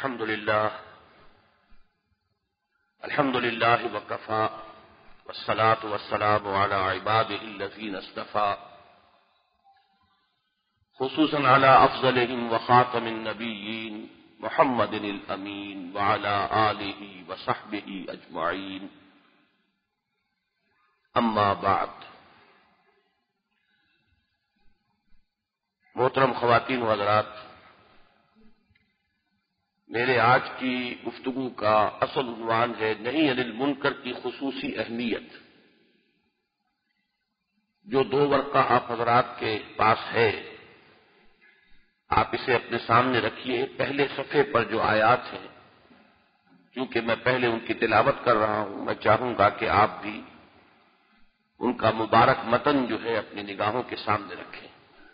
الحمد لله وكفى والصلاة والسلام على عباده الذين اصطفى خصوصا على أفضلهم وخاتم النبيين محمد الأمين وعلى آله وصحبه أجمعين أما بعد. محترم خواتین و حضرات، میرے آج کی گفتگو کا اصل عنوان ہے نہی عن المنکر کی خصوصی اہمیت، جو 2 ورقہ آپ حضرات کے پاس ہے. آپ اسے اپنے سامنے رکھیے. پہلے صفحے پر جو آیات ہیں، کیونکہ میں پہلے ان کی تلاوت کر رہا ہوں، میں چاہوں گا کہ آپ بھی ان کا مبارک متن جو ہے اپنی نگاہوں کے سامنے رکھیں.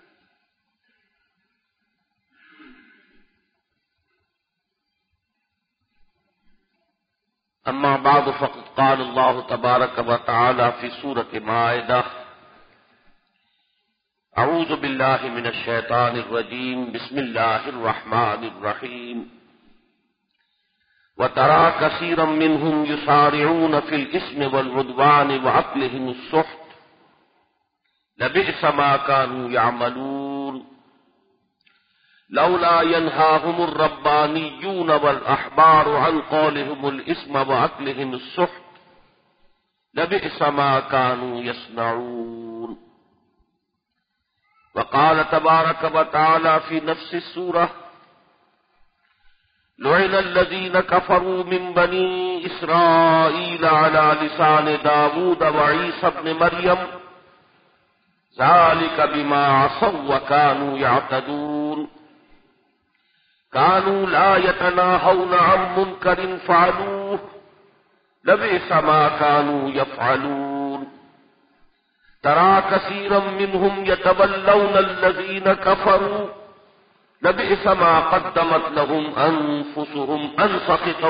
اما بعد فقد قال الله تبارك وتعالى في سورة مائدة: اعوذ بالله من الشيطان الرجيم، بسم الله الرحمن الرحيم. وترى كثيرا منهم يسارعون في الإثم والعدوان وأكلهم السحت لبئس ما كانوا يعملون. لولا ينهاهم الربانيون والأحبار عن قولهم الإثم وأكلهم السحت لبئس ما كانوا يصنعون. وقال تبارك وتعالى في نفس السورة: لعن الذين كفروا من بني إسرائيل على لسان داود وعيسى بن مريم ذلك بما عصوا وكانوا يعتدون. كانوا لا يتناهون عن منكر فعلوه لبئس ما كانوا يفعلون. ترى كثيرا منهم يتولون الذين كفروا لبئس ما قدمت لهم أنفسهم أن سخط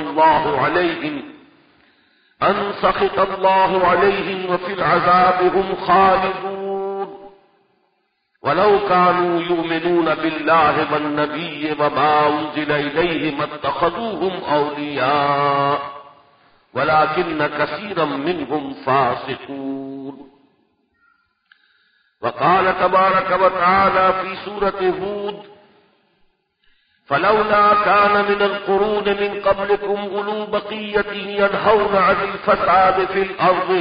الله عليهم وفي العذاب هم خالدون. ولو كانوا يؤمنون بالله والنبي وما أنزل إليه ما اتخذوهم أولياء ولكن كثيرا منهم فاسقون. وقال تبارك وتعالى في سورة هود: فلولا كان من القرون من قبلكم أولو بقية ينهون عن الفساد في الأرض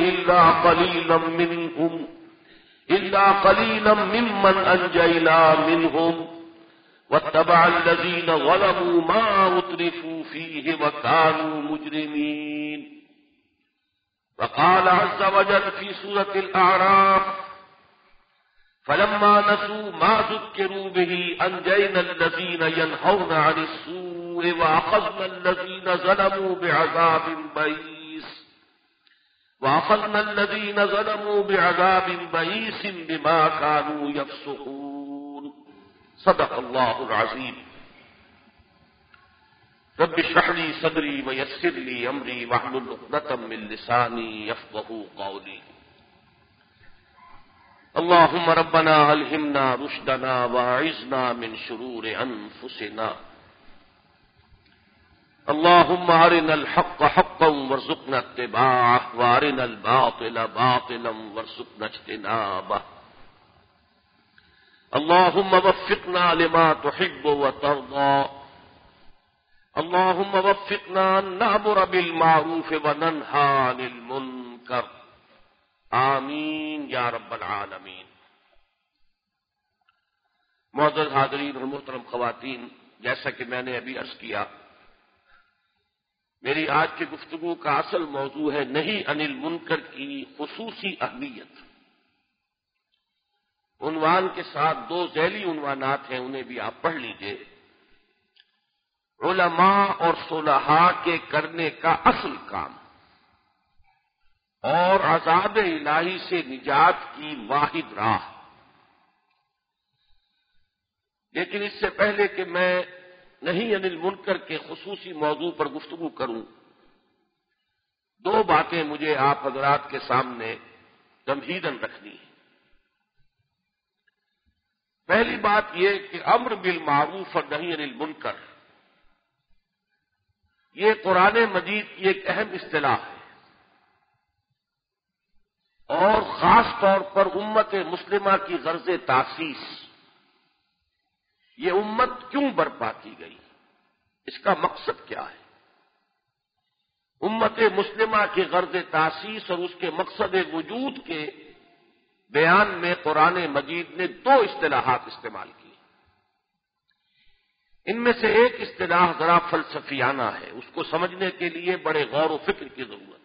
إلا قليلا ممن أنجينا منهم واتبع الذين ظلموا ما أترفوا فيه وكانوا مجرمين. وقال عز وجل في سورة الأعراف: فلما نسوا ما ذكروا به أنجينا الذين ينهون عن السوء وأخذنا الذين ظلموا بعذاب بئيس بما كانوا يفسقون. صدق الله العظيم. رب اشرح لي صدري ويسر لي أمري واحلل عقدة من لساني يفقهوا قولي. اللهم ربنا ألهمنا رشدنا وأعذنا من شرور أنفسنا. اللهم أرنا الحق حقا وارزقنا اتباعه وأرنا الباطل باطلا وارزقنا اجتنابه. اللهم وفقنا لما تحب وترضى. اللهم وفقنا أن نأمر بالمعروف وننهى عن المنكر. آمین یا رب العالمین. معزز حاضرین اور محترم خواتین، جیسا کہ میں نے ابھی عرض کیا، میری آج کی گفتگو کا اصل موضوع ہے نہی عن المنکر کی خصوصی اہمیت. عنوان کے ساتھ 2 ذیلی عنوانات ہیں، انہیں بھی آپ پڑھ لیجئے. علماء اور صلحاء کے کرنے کا اصل کام اور عذاب الہی سے نجات کی واحد راہ. لیکن اس سے پہلے کہ میں نہی عن المنکر کے خصوصی موضوع پر گفتگو کروں، 2 باتیں مجھے آپ حضرات کے سامنے تمہیداً رکھنی ہے. پہلی بات یہ کہ امر بالمعروف اور نہی عن المنکر یہ قرآن مجید کی ایک اہم اصطلاح ہے، اور خاص طور پر امت مسلمہ کی غرض تاسیس، یہ امت کیوں برپا کی گئی، اس کا مقصد کیا ہے؟ امت مسلمہ کی غرض تاسیس اور اس کے مقصد وجود کے بیان میں قرآن مجید نے دو اصطلاحات استعمال کی۔ ان میں سے ایک اصطلاح ذرا فلسفیانہ ہے، اس کو سمجھنے کے لیے بڑے غور و فکر کی ضرورت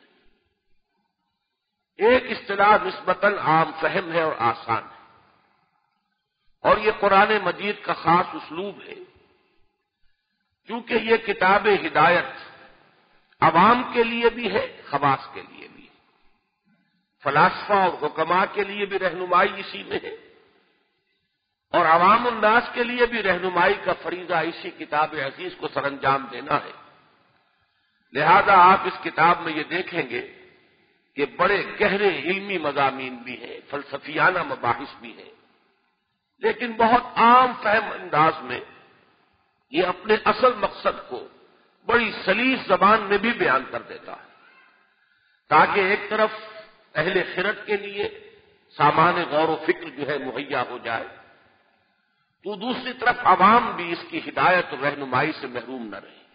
ہے۔ ایک اصطلاح نسبتاً عام فہم ہے اور آسان ہے، اور یہ قرآن مجید کا خاص اسلوب ہے، کیونکہ یہ کتاب ہدایت عوام کے لیے بھی ہے، خواص کے لیے بھی ہے، فلاسفہ اور حکماء کے لیے بھی رہنمائی اسی میں ہے، اور عوام الناس کے لیے بھی رہنمائی کا فریضہ اسی کتاب عزیز کو سر انجام دینا ہے۔ لہذا آپ اس کتاب میں یہ دیکھیں گے کہ بڑے گہرے علمی مضامین بھی ہیں، فلسفیانہ مباحث بھی ہیں، لیکن بہت عام فہم انداز میں یہ اپنے اصل مقصد کو بڑی سلیس زبان میں بھی بیان کر دیتا ہے، تاکہ ایک طرف اہل خرد کے لیے سامان غور و فکر جو ہے مہیا ہو جائے، تو دوسری طرف عوام بھی اس کی ہدایت اور رہنمائی سے محروم نہ رہے۔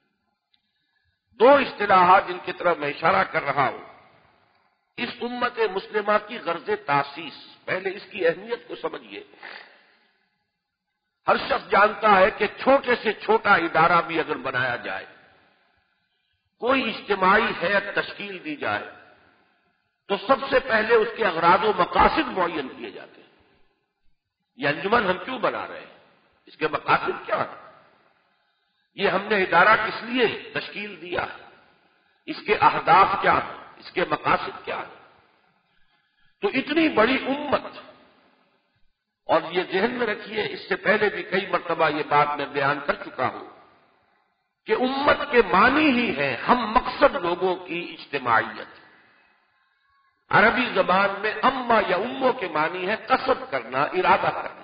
دو اصطلاحات جن کی طرف میں اشارہ کر رہا ہوں، اس امت مسلمہ کی غرض تاسیس، پہلے اس کی اہمیت کو سمجھیے۔ ہر شخص جانتا ہے کہ چھوٹے سے چھوٹا ادارہ بھی اگر بنایا جائے، کوئی اجتماعی ہیئت تشکیل دی جائے، تو سب سے پہلے اس کے اغراض و مقاصد معین کیے جاتے ہیں۔ یہ انجمن ہم کیوں بنا رہے ہیں، اس کے مقاصد کیا ہیں، یہ ہم نے ادارہ کس لیے تشکیل دیا ہے، اس کے اہداف کیا ہیں، اس کے مقاصد کیا ہیں۔ تو اتنی بڑی امت، اور یہ ذہن میں رکھیے، اس سے پہلے بھی کئی مرتبہ یہ بات میں بیان کر چکا ہوں کہ امت کے معنی ہی ہے ہم مقصد لوگوں کی اجتماعیت۔ عربی زبان میں اما یا امو کے معنی ہے قصد کرنا، ارادہ کرنا۔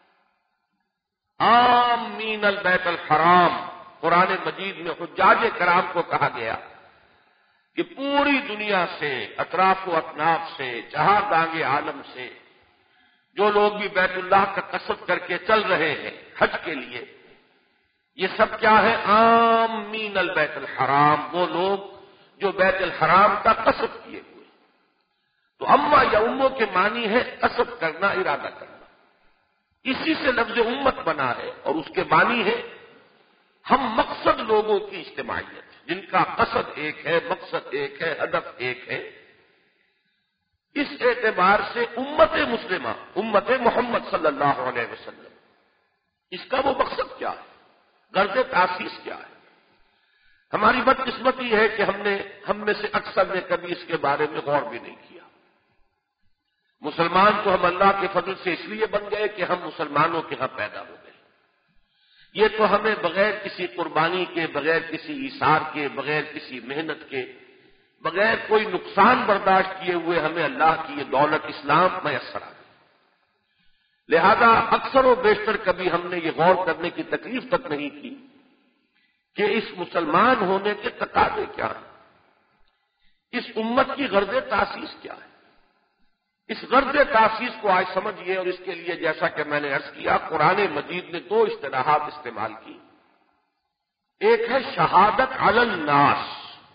آمین البیت الحرام، قرآن مجید میں حجاج کرام کو کہا گیا کہ پوری دنیا سے، اطراف و اکناف سے، جہاں دانگ عالم سے جو لوگ بھی بیت اللہ کا قصد کر کے چل رہے ہیں حج کے لیے، یہ سب کیا ہے؟ آمین البیت الحرام، وہ لوگ جو بیت الحرام کا قصد کیے ہوئے۔ تو اما یا امو کے معنی ہے قصد کرنا، ارادہ کرنا، اسی سے لفظ امت بنا ہے، اور اس کے معنی ہے ہم مقصد لوگوں کی اجتماعیت، جن کا قصد ایک ہے، مقصد ایک ہے، ہدف ایک ہے۔ اس اعتبار سے امت مسلمہ، امت محمد صلی اللہ علیہ وسلم، اس کا وہ مقصد کیا ہے، غرض تاسیس کیا ہے؟ ہماری بدقسمتی ہے کہ ہم میں سے اکثر نے کبھی اس کے بارے میں غور بھی نہیں کیا۔ مسلمان تو ہم اللہ کے فضل سے اس لیے بن گئے کہ ہم مسلمانوں کے ہاں پیدا ہو گئے۔ یہ تو ہمیں بغیر کسی قربانی کے، بغیر کسی ایثار کے، بغیر کسی محنت کے، بغیر کوئی نقصان برداشت کیے ہوئے ہمیں اللہ کی یہ دولت اسلام میسر آ گئی۔ لہذا اکثر و بیشتر کبھی ہم نے یہ غور کرنے کی تکلیف تک نہیں کی کہ اس مسلمان ہونے کے تقاضے کیا ہیں، اس امت کی غرض تاسیس کیا ہے۔ اس غرض تاسیس کو آج سمجھیے، اور اس کے لیے جیسا کہ میں نے عرض کیا، قرآن مجید نے دو اصطلاحات استعمال کی۔ ایک ہے شہادت علی الناس،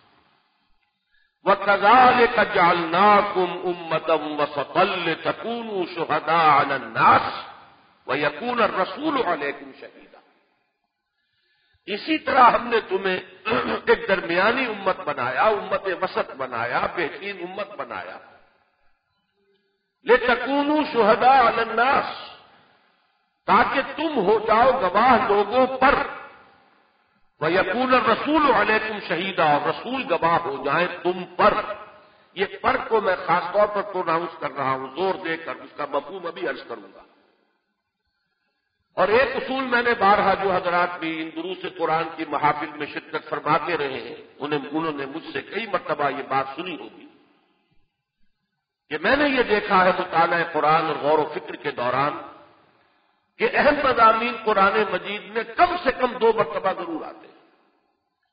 وَكَذَلِكَ جَعَلْنَاكُمْ أُمَّةً وَسَطًا لِتَكُونُوا شُهَدَاءَ عَلَى النَّاسِ وَيَكُونَ الرَّسُولُ عَلَيْكُمْ شَهِيدًا۔ اسی طرح ہم نے تمہیں ایک درمیانی امت بنایا، امت وسط بنایا، بہترین امت بنایا، لِتَكُونُوا شُهَدَاءَ عَلَى النَّاسِ، تاکہ تم ہو جاؤ گواہ لوگوں پر، وَيَكُونَ الرَّسُولُ عَلَيْكُمْ شَهِيدًا، اور رسول گواہ ہو جائیں تم پر۔ یہ فرق کو میں خاص طور پر پروناؤنس کر رہا ہوں، زور دے کر، اس کا مفہوم ابھی عرض کروں گا۔ اور ایک اصول میں نے بارہا، جو حضرات بھی ان دروس قرآن کی محافل میں شرکت فرماتے رہے ہیں، انہوں نے مجھ سے کئی مرتبہ یہ بات سنی ہوگی کہ میں نے یہ دیکھا ہے مطالعہ قرآن اور غور و فکر کے دوران کہ اہم مضامین قرآن مجید میں کم سے کم دو مرتبہ ضرور آتے ہیں۔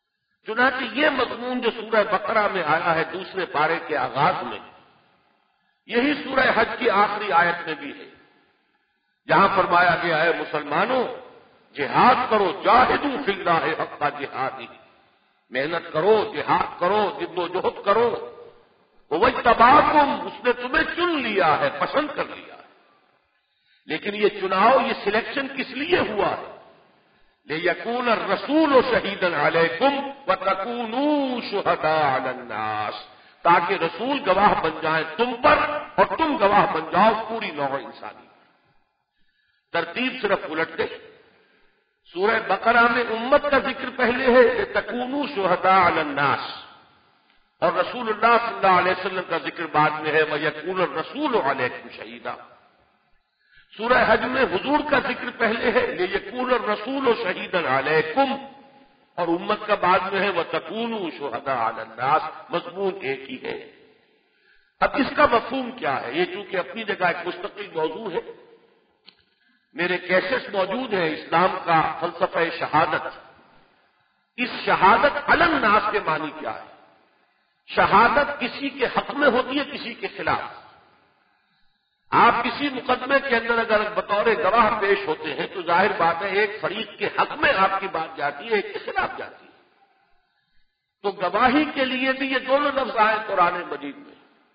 چنانچہ یہ مضمون جو سورہ بقرہ میں آیا ہے دوسرے پارے کے آغاز میں، یہی سورہ حج کی آخری آیت میں بھی ہے، جہاں فرمایا گیا ہے مسلمانوں جہاد کرو، جاہدوا فی اللہ حق جہادہ، محنت کرو، جہاد کرو، جد و جہد کرو، وَاجْتَبَاكُمْ، اس نے تمہیں چن لیا ہے، پسند کر لیا ہے۔ لیکن یہ چناؤ، یہ سلیکشن کس لیے ہوا ہے؟ لِيَكُونَ الرَّسُولُ شَهِيدًا عَلَيْكُمْ وَتَكُونُوا شُهَدَاءَ عَلَى النَّاسِ، تاکہ رسول گواہ بن جائیں تم پر اور تم گواہ بن جاؤ پوری نوع انسانی پر۔ ترتیب صرف الٹ گئی۔ سورہ بقرہ میں امت کا ذکر پہلے ہے، لِتَكُونُوا شُهَدَاءَ عَلَى النَّاسِ، اور رسول اللہ صلی اللہ علیہ وسلم کا ذکر بعد میں ہے، وَيَكُونَ الرَّسُولُ عَلَيْكُمْ شَهِيدًا۔ سورہ حج میں حضور کا ذکر پہلے ہے، لِيَكُونَ الرَّسُولُ شَهِيدًا عَلَيْكُمْ، اور امت کا بعد میں ہے، وَتَكُونُوا شُهَدَاءَ عَلَى النَّاسِ، مضمون ایک ہی ہے۔ اب اس کا مفہوم کیا ہے؟ یہ چونکہ اپنی جگہ ایک مستقل موضوع ہے، میرے کیسٹس موجود ہیں اسلام کا فلسفہ شہادت۔ اس شہادت علی الناس کے معنی کیا ہے؟ شہادت کسی کے حق میں ہوتی ہے، کسی کے خلاف۔ آپ کسی مقدمے کے اندر اگر بطور گواہ پیش ہوتے ہیں تو ظاہر بات ہے ایک فریق کے حق میں آپ کی بات جاتی ہے، ایک کے خلاف جاتی ہے۔ تو گواہی کے لیے بھی یہ دونوں لفظ آئے قرآن مجید میں،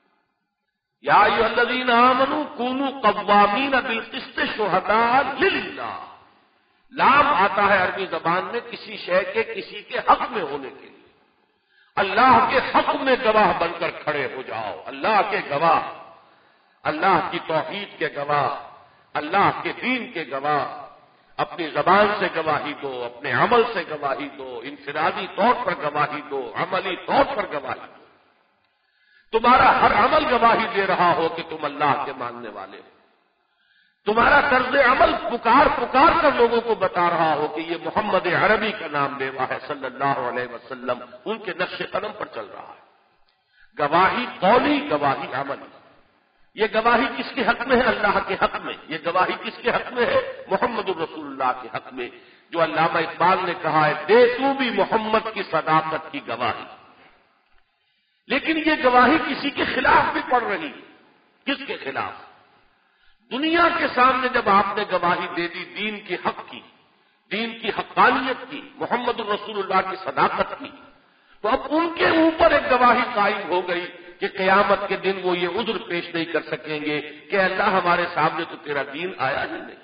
یا ایھا الذین آمنوا کونوا قوامین بالقسط شہداء للہ۔ لام آتا ہے عربی زبان میں کسی شے کے کسی کے حق میں ہونے کے لیے۔ اللہ کے حق میں گواہ بن کر کھڑے ہو جاؤ، اللہ کے گواہ، اللہ کی توحید کے گواہ، اللہ کے دین کے گواہ، اپنی زبان سے گواہی دو، اپنے عمل سے گواہی دو، انفرادی طور پر گواہی دو، عملی طور پر گواہی دو۔ تمہارا ہر عمل گواہی دے رہا ہو کہ تم اللہ کے ماننے والے ہو، تمہارا طرز عمل پکار پکار کر لوگوں کو بتا رہا ہو کہ یہ محمد عربی کا نام لیوا ہے صلی اللہ علیہ وسلم، ان کے نقش قدم پر چل رہا ہے۔ گواہی قولی، گواہی عملی۔ یہ گواہی کس کے حق میں ہے؟ اللہ کے حق میں۔ یہ گواہی کس کے حق میں ہے؟ محمد الرسول اللہ کے حق میں، جو علامہ اقبال نے کہا ہے دے تو بھی محمد کی صداقت کی گواہی۔ لیکن یہ گواہی کسی کے خلاف بھی پڑ رہی ہے۔ کس کے خلاف؟ دنیا کے سامنے جب آپ نے گواہی دے دی دین کے حق کی، دین کی حقانیت کی، محمد الرسول اللہ کی صداقت کی، تو اب ان کے اوپر ایک گواہی قائم ہو گئی کہ قیامت کے دن وہ یہ عذر پیش نہیں کر سکیں گے کہ اللہ ہمارے سامنے تو تیرا دین آیا ہی نہیں،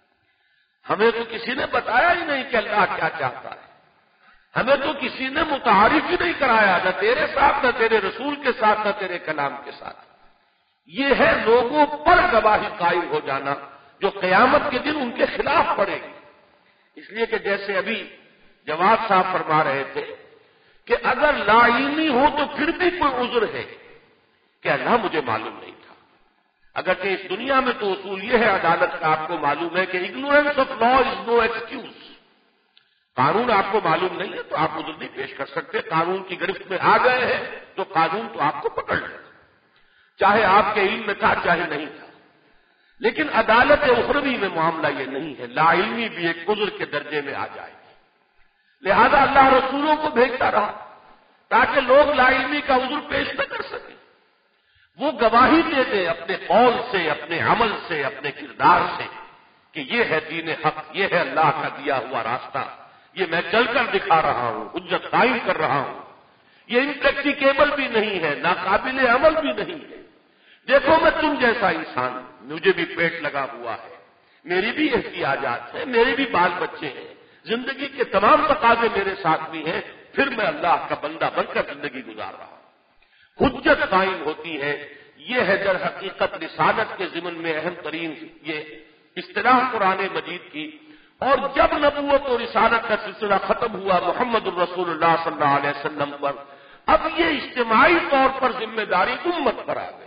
ہمیں تو کسی نے بتایا ہی نہیں کہ اللہ کیا چاہتا ہے، ہمیں تو کسی نے متعارف ہی نہیں کرایا، نہ تیرے ساتھ، نہ تیرے رسول کے ساتھ، نہ تیرے کلام کے ساتھ۔ یہ ہے لوگوں پر گواہی قائم ہو جانا جو قیامت کے دن ان کے خلاف پڑے گی۔ اس لیے کہ جیسے ابھی جواد صاحب فرما رہے تھے کہ اگر لا علمی ہو تو پھر بھی کوئی عذر ہے کہ اللہ مجھے معلوم نہیں تھا۔ اگرچہ اس دنیا میں تو اصول یہ ہے عدالت کا، آپ کو معلوم ہے کہ ignorance of law is no excuse. قانون آپ کو معلوم نہیں ہے تو آپ عذر نہیں پیش کر سکتے، قانون کی گرفت میں آ گئے ہیں تو قانون تو آپ کو پکڑ لے گا، چاہے آپ کے علم میں تھا چاہے نہیں تھا۔ لیکن عدالت اخروی میں معاملہ یہ نہیں ہے، لا علمی بھی ایک عذر کے درجے میں آ جائے گی۔ لہذا اللہ رسولوں کو بھیجتا رہا تاکہ لوگ لا علمی کا عذر پیش نہ کر سکیں، وہ گواہی دے دیں اپنے قول سے، اپنے عمل سے، اپنے کردار سے کہ یہ ہے دین حق، یہ ہے اللہ کا دیا ہوا راستہ، یہ میں چل کر دکھا رہا ہوں، حجت قائم کر رہا ہوں، یہ امپریکٹیکیبل بھی نہیں ہے، ناقابل عمل بھی نہیں ہے۔ دیکھو میں تم جیسا انسان ہوں، مجھے بھی پیٹ لگا ہوا ہے، میری بھی احتیاجات ہیں، میرے بھی بال بچے ہیں، زندگی کے تمام تقاضے میرے ساتھ بھی ہیں، پھر میں اللہ کا بندہ بن کر زندگی گزار رہا ہوں۔ حجت قائم ہوتی ہے، یہ ہے در حقیقت رسالت کے ضمن میں اہم ترین یہ اصطلاح قرآن مجید کی۔ اور جب نبوت اور رسالت کا سلسلہ ختم ہوا محمد الرسول اللہ صلی اللہ علیہ وسلم پر، اب یہ اجتماعی طور پر ذمہ داری امت پر آ گئی۔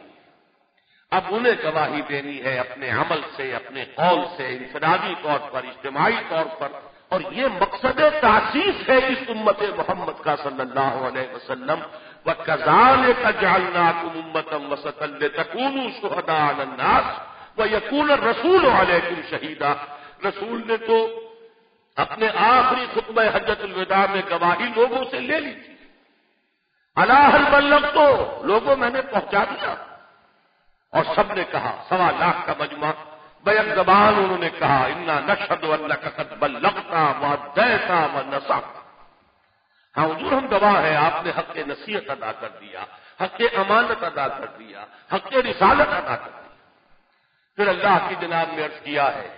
اب انہیں گواہی دینی ہے اپنے عمل سے، اپنے قول سے، انفرادی طور پر، اجتماعی طور پر، اور یہ مقصد تاسیس ہے اس امت محمد کا صلی اللہ علیہ وسلم۔ وَكَذَلِكَ جَعَلْنَاكُمْ أُمَّةً وَسَطًا لِتَكُونُوا شُهَدَاءَ عَلَى النَّاسِ وَيَكُونَ الرَّسُولُ عَلَيْكُمْ شَهِيدًا۔ رسول نے تو اپنے آخری خطبہ حجۃ الوداع میں گواہی لوگوں سے لے لی تھی، الا هل بلغت، تو لوگوں میں نے پہنچا دیا. اور سب نے کہا، 1.25 لاکھ کا مجمع بیک زبان انہوں نے کہا، انا نشهد انک قد بلغت وادیت ونصحت. ہاں حضور، ہم گواہ ہیں، آپ نے حق نصیحت ادا کر دیا، حق امانت ادا کر دیا، حق رسالت ادا کر دیا. پھر اللہ کی جناب میں عرض کیا ہے،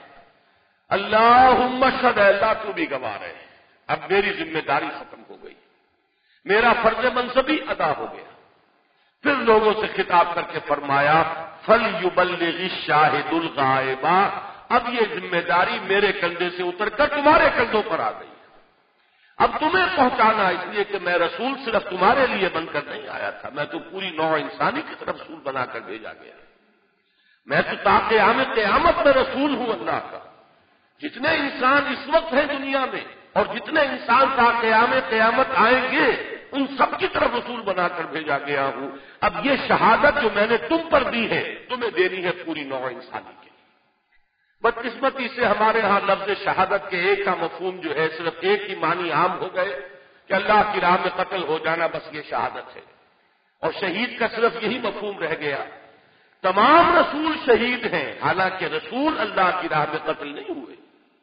اللہم اشہد، اللہ تو بھی گواہ رہے، اب میری ذمہ داری ختم ہو گئی، میرا فرض منصبی ادا ہو گیا. پھر لوگوں سے خطاب کر کے فرمایا، فَلْيُبَلِّغِ الشَّاهِدُ الْغَائِبَ، اب یہ ذمہ داری میرے کندھے سے اتر کر تمہارے کندھوں پر آ گئی. اب تمہیں پہنچانا، اس لیے کہ میں رسول صرف تمہارے لیے بن کر نہیں آیا تھا، میں تو پوری نوع انسانی کی طرف رسول بنا کر بھیجا گیا. میں تو تا قیامت میں رسول ہوں اللہ کا. جتنے انسان اس وقت ہیں دنیا میں اور جتنے انسان تا قیامت آئیں گے، ان سب کی طرف رسول بنا کر بھیجا گیا ہوں. اب یہ شہادت جو میں نے تم پر دی ہے، تمہیں دینی ہے پوری نوع انسانی کے. بدقسمتی سے ہمارے ہاں لفظ شہادت کے ایک کا مفہوم جو ہے صرف ایک ہی معنی عام ہو گئے کہ اللہ کی راہ میں قتل ہو جانا، بس یہ شہادت ہے. اور شہید کا صرف یہی مفہوم رہ گیا. تمام رسول شہید ہیں، حالانکہ رسول اللہ کی راہ میں قتل نہیں ہوئے.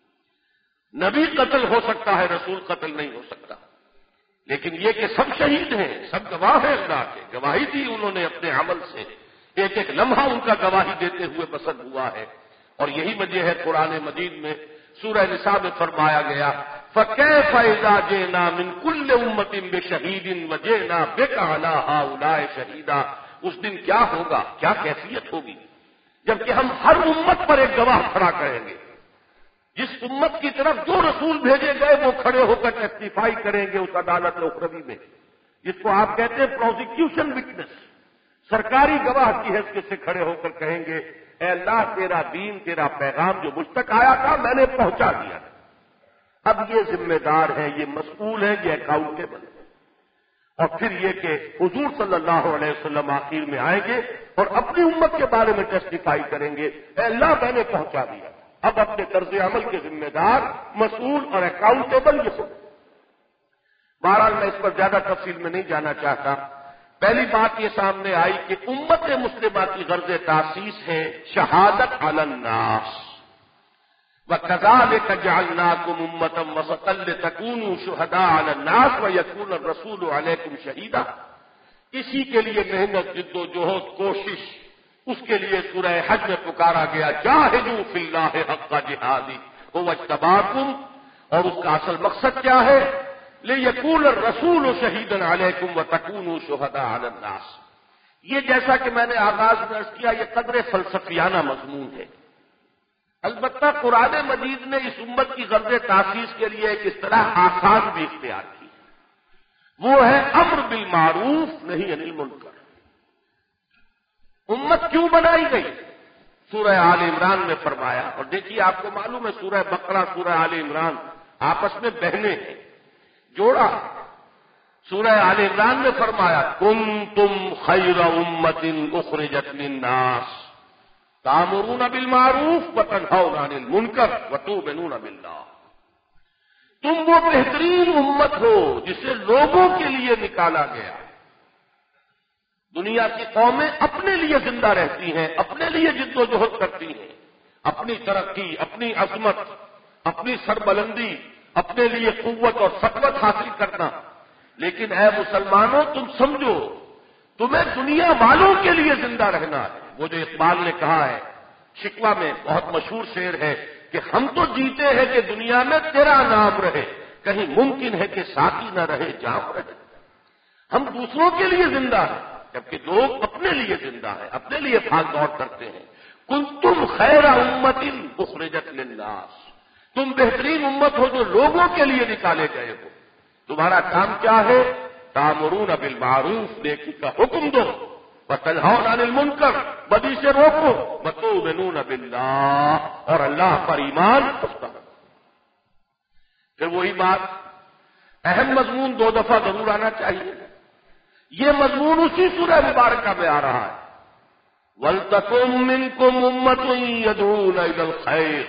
نبی قتل ہو سکتا ہے، رسول قتل نہیں ہو سکتا. لیکن یہ کہ سب شہید ہیں، سب گواہ ہیں اللہ کے، گواہی دی انہوں نے اپنے عمل سے. ایک ایک لمحہ ان کا گواہی دیتے ہوئے بسر ہوا ہے. اور یہی وجہ ہے قرآن مجید میں سورہ نساء میں فرمایا گیا، فَكَيْفَ إِذَا جِئْنَا مِنْ كُلِّ أُمَّةٍ بِشَهِيدٍ وَجِئْنَا بِكَ عَلَىٰ هَٰؤُلَاءِ شَهِيدًا. اس دن کیا ہوگا، کیا کیفیت ہوگی جبکہ ہم ہر امت پر ایک گواہ کھڑا کریں گے. جس امت کی طرف جو رسول بھیجے گئے وہ کھڑے ہو کر ٹیسٹیفائی کریں گے اس عدالت اخروی میں، جس کو آپ کہتے ہیں پروسیکیوشن وٹنس. سرکاری گواہ کی حیثیت سے کھڑے ہو کر کہیں گے، اے اللہ، تیرا دین، تیرا پیغام جو مجھ تک آیا تھا میں نے پہنچا دیا. اب یہ ذمہ دار ہے، یہ مسئول ہے، یہ اکاؤنٹیبل ہے. اور پھر یہ کہ حضور صلی اللہ علیہ وسلم آخر میں آئیں گے اور اپنی امت کے بارے میں ٹیسٹیفائی کریں گے، اے اللہ میں نے پہنچا دیا. اب اپنے طرز عمل کے ذمہ دار، مسئول اور اکاؤنٹیبل یہ سب. بہرحال میں اس پر زیادہ تفصیل میں نہیں جانا چاہتا. پہلی بات یہ سامنے آئی کہ امت مسلمہ کی غرض تاسیس ہے شہادت علی الناس. وَكَذَلِكَ جَعَلْنَاكُمْ أُمَّةً وَسَطًا لِتَكُونُوا شُهَدَاءَ عَلَى النَّاسِ وَيَكُونَ الرَّسُولُ عَلَيْكُمْ شَهِيدًا. اسی کے لیے محنت، جد و جہد، کوشش، اس کے لیے سورہ حج میں پکارا گیا، جاہدوا فی اللہ حق جہادہ هو اجتباکم. اور اس کا اصل مقصد کیا ہے؟ لِيَكُونَ الرَّسُولُ شَهِيدًا عَلَيْكُمْ وَتَكُونُوا شُهَدَاءَ عَلَى النَّاسِ. یہ جیسا کہ میں نے آغاز میں عرض کیا، یہ قدر فلسفیانہ مضمون ہے. البتہ قرآن مجید نے اس امت کی غرض تاسیس کے لیے ایک اصطلاح آسان بھی اختیار کی، وہ ہے امر بالمعروف نہی عن المنکر. امت کیوں بنائی گئی؟ سورہ آل عمران میں فرمایا. اور دیکھیے، آپ کو معلوم ہے سورہ بقرہ، سورہ آل عمران آپس میں بہنیں ہیں، جوڑا. سورہ آل عمران میں فرمایا، کنتم خیر امۃ اخرجت للناس تأمرون بالمعروف وتنہون عن المنکر وتؤمنون باللہ. تم وہ بہترین امت ہو جسے لوگوں کے لیے نکالا گیا. دنیا کی قومیں اپنے لیے زندہ رہتی ہیں، اپنے لیے جد و جہد کرتی ہیں، اپنی ترقی، اپنی عظمت، اپنی سربلندی، اپنے لیے قوت اور سطوت حاصل کرنا. لیکن اے مسلمانوں، تم سمجھو تمہیں دنیا والوں کے لیے زندہ رہنا ہے. وہ جو اقبال نے کہا ہے شکوہ میں، بہت مشہور شعر ہے کہ ہم تو جیتے ہیں کہ دنیا میں تیرا نام رہے، کہیں ممکن ہے کہ ساتھی نہ رہے جام رہے. ہم دوسروں کے لیے زندہ ہیں جبکہ لوگ اپنے لیے زندہ ہیں، اپنے لیے بھاگ دوڑ کرتے ہیں. کنتم خیر امۃ اخرجت للناس. تم بہترین امت ہو جو لوگوں کے لیے نکالے گئے ہو. تمہارا کام کیا ہے؟ تأمرون بالمعروف، نیکی کا حکم دو، وتنہون عن المنکر، بدی سے روکو، وتؤمنون باللہ، اور اللہ پر ایمان رکھتا ہے. پھر وہی بات، اہم مضمون 2 دفعہ ضرور آنا چاہیے. یہ مضمون اسی سورہ مبارکہ میں آ رہا ہے، وَلْتَكُن مِّنكُمْ أُمَّةٌ يَدْعُونَ إِلَى الْخَيْرِ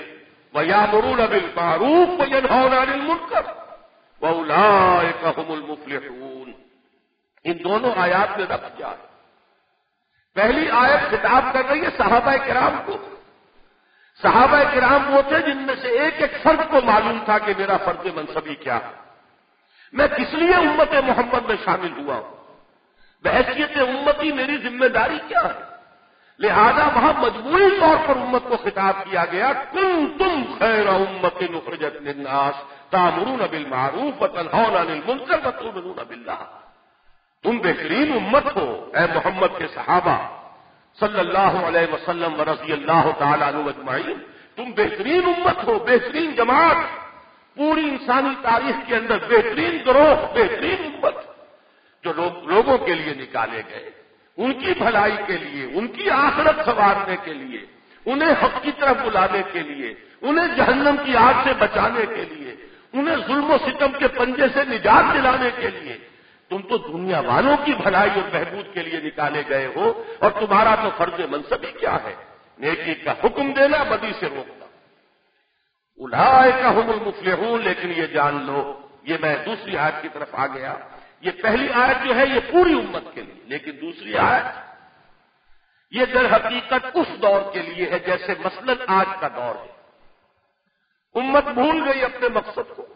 وَيَأْمُرُونَ بِالْمَعْرُوفِ وَيَنْهَوْنَ عَنِ الْمُنكَرِ وَأُولَٰئِكَ هُمُ الْمُفْلِحُونَ۔ ان دونوں آیات میں ربط کیا ہے؟ پہلی آیت خطاب کر رہی ہے صحابہ کرام کو۔ صحابہ کرام وہ تھے جن میں سے ایک ایک فرد کو معلوم تھا کہ میرا فرض منصبی کیا ہے، میں کس لیے امت محمد میں شامل ہوا ہوں، بحیثیت امتی میری ذمہ داری کیا ہے۔ لہذا وہاں مجموعی طور پر امت کو خطاب کیا گیا، کنتم خیر امت اخرجت للناس تأمرون بالمعروف وتنہون عن المنکر وتؤمنون باللہ۔ تم بہترین امت ہو اے محمد کے صحابہ صلی اللہ علیہ وسلم ورضی اللہ تعالیٰ عنہ اجمعین، تم بہترین امت ہو، بہترین جماعت، پوری انسانی تاریخ کے اندر بہترین گروہ، بہترین امت جو لوگوں کے لیے نکالے گئے، ان کی بھلائی کے لیے، ان کی آخرت سنوارنے کے لیے، انہیں حق کی طرف بلانے کے لیے، انہیں جہنم کی آگ سے بچانے کے لیے، انہیں ظلم و ستم کے پنجے سے نجات دلانے کے لیے۔ تم تو دنیا والوں کی بھلائی اور بہبود کے لیے نکالے گئے ہو، اور تمہارا تو فرض منصبی کیا ہے؟ نیکی کا حکم دینا، بدی سے روکنا۔ اولئک ھم المفلحون، لیکن یہ جان لو، یہ میں دوسری آیت کی طرف آ گیا۔ یہ پہلی آیت جو ہے یہ پوری امت کے لیے، لیکن دوسری آیت یہ در حقیقت اس دور کے لیے ہے جیسے مثلاً آج کا دور ہے۔ امت بھول گئی اپنے مقصد کو۔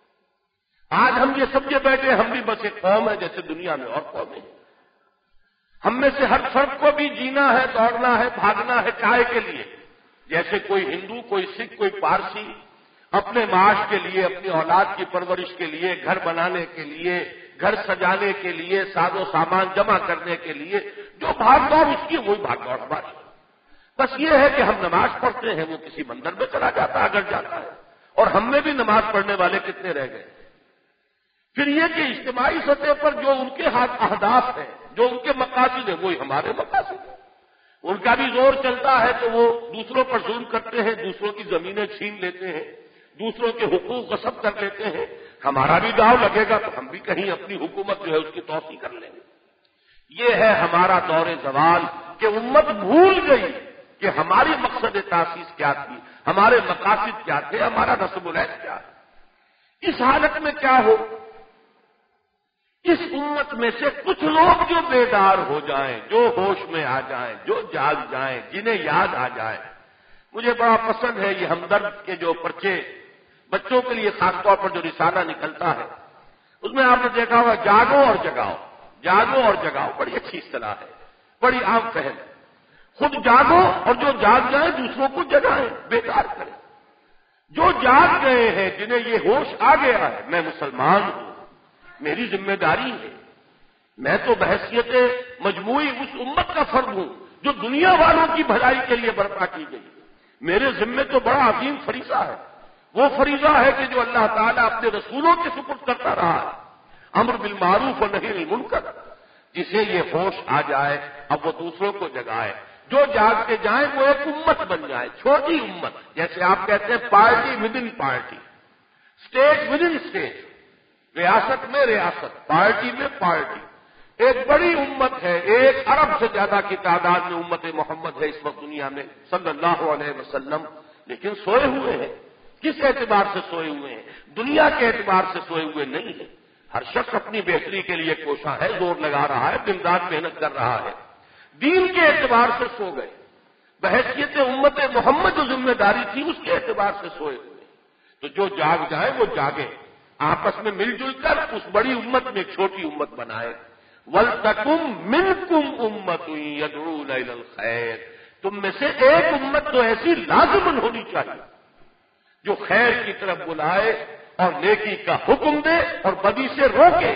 آج ہم یہ سمجھے بیٹھے ہم بھی بس ایک قوم ہے جیسے دنیا میں اور قومیں ہیں۔ ہم میں سے ہر فرد کو بھی جینا ہے، دوڑنا ہے، بھاگنا ہے، کائے کے لیے؟ جیسے کوئی ہندو، کوئی سکھ، کوئی پارسی اپنے معاش کے لیے، اپنی اولاد کی پرورش کے لیے، گھر بنانے کے لیے، گھر سجانے کے لیے، ساز و سامان جمع کرنے کے لیے جو بھاگ دوڑ اس کی، وہی بھاگ دوڑ ہماری۔ بس یہ ہے کہ ہم نماز پڑھتے ہیں، وہ کسی مندر میں چلا جاتا ہے، اگر جاتا ہے، اور ہم میں بھی نماز پڑھنے والے کتنے رہ گئے؟ پھر یہ کہ اجتماعی سطح پر جو ان کے اہداف ہیں، جو ان کے مقاصد ہیں، وہی ہمارے مقاصد ہیں۔ ان کا بھی زور چلتا ہے تو وہ دوسروں پر ظلم کرتے ہیں، دوسروں کی زمینیں چھین لیتے ہیں، دوسروں کے حقوق غصب کر لیتے ہیں۔ ہمارا بھی داؤ لگے گا تو ہم بھی کہیں اپنی حکومت جو ہے اس کی توسیع کر لیں گے۔ یہ ہے ہمارا دور زوال کہ امت بھول گئی کہ ہماری مقصد تاسیس کیا تھی، ہمارے مقاصد کیا تھے، ہمارا رسم الخط کیا ہے۔ اس حالت میں کیا ہو؟ اس امت میں سے کچھ لوگ جو بیدار ہو جائیں، جو ہوش میں آ جائیں، جو جاگ جائیں، جنہیں یاد آ جائے۔ مجھے بڑا پسند ہے یہ ہمدرد کے جو پرچے بچوں کے لیے خاص طور پر جو رسالہ نکلتا ہے، اس میں آپ نے دیکھا ہوگا جاگو اور جگاؤ، جاگو اور جگاؤ، بڑی اچھی اصطلاح ہے، بڑی عام فہم ہے۔ خود جاگو اور جو جاگ جائیں دوسروں کو جگائیں، بیدار کریں۔ جو جاگ گئے ہیں، جنہیں یہ ہوش آ گیا ہے، میں مسلمان ہوں، میری ذمہ داری ہے، میں تو بحیثیت مجموعی اس امت کا فرد ہوں جو دنیا والوں کی بھلائی کے لیے برپا کی گئی۔ میرے ذمے تو بڑا عظیم فریضہ ہے، وہ فریضہ ہے کہ جو اللہ تعالیٰ اپنے رسولوں کے سپرد کرتا رہا ہے، امر بالمعروف و نہی عن المنکر۔ جسے یہ ہوش آ جائے اب وہ دوسروں کو جگائے، جو جاگ کے جائیں وہ ایک امت بن جائے، چھوٹی امت، جیسے آپ کہتے ہیں party within party, state within state, ریاست میں ریاست، پارٹی میں پارٹی، ایک بڑی امت ہے۔ 1 ارب سے زیادہ کی تعداد میں امت محمد ہے اس وقت دنیا میں صلی اللہ علیہ وسلم، لیکن سوئے ہوئے ہیں۔ کس اعتبار سے سوئے ہوئے ہیں؟ دنیا کے اعتبار سے سوئے ہوئے نہیں ہیں۔ ہر شخص اپنی بہتری کے لیے کوشاں ہے، زور لگا رہا ہے، دن رات محنت کر رہا ہے۔ دین کے اعتبار سے سو گئے، بحیثیت امت محمد جو ذمہ داری تھی اس کے اعتبار سے سوئے ہوئے۔ تو جو جاگ جائے وہ جاگے، آپس میں مل جل کر اس بڑی امت میں ایک چھوٹی امت بنائے۔ وَلْتَكُن مِّنكُمْ أُمَّةٌ يَدْعُونَ إِلَى الْخَيْرِ، تم میں سے ایک امت تو ایسی لازماً ہونی چاہیے جو خیر کی طرف بلائے اور نیکی کا حکم دے اور بدی سے روکے۔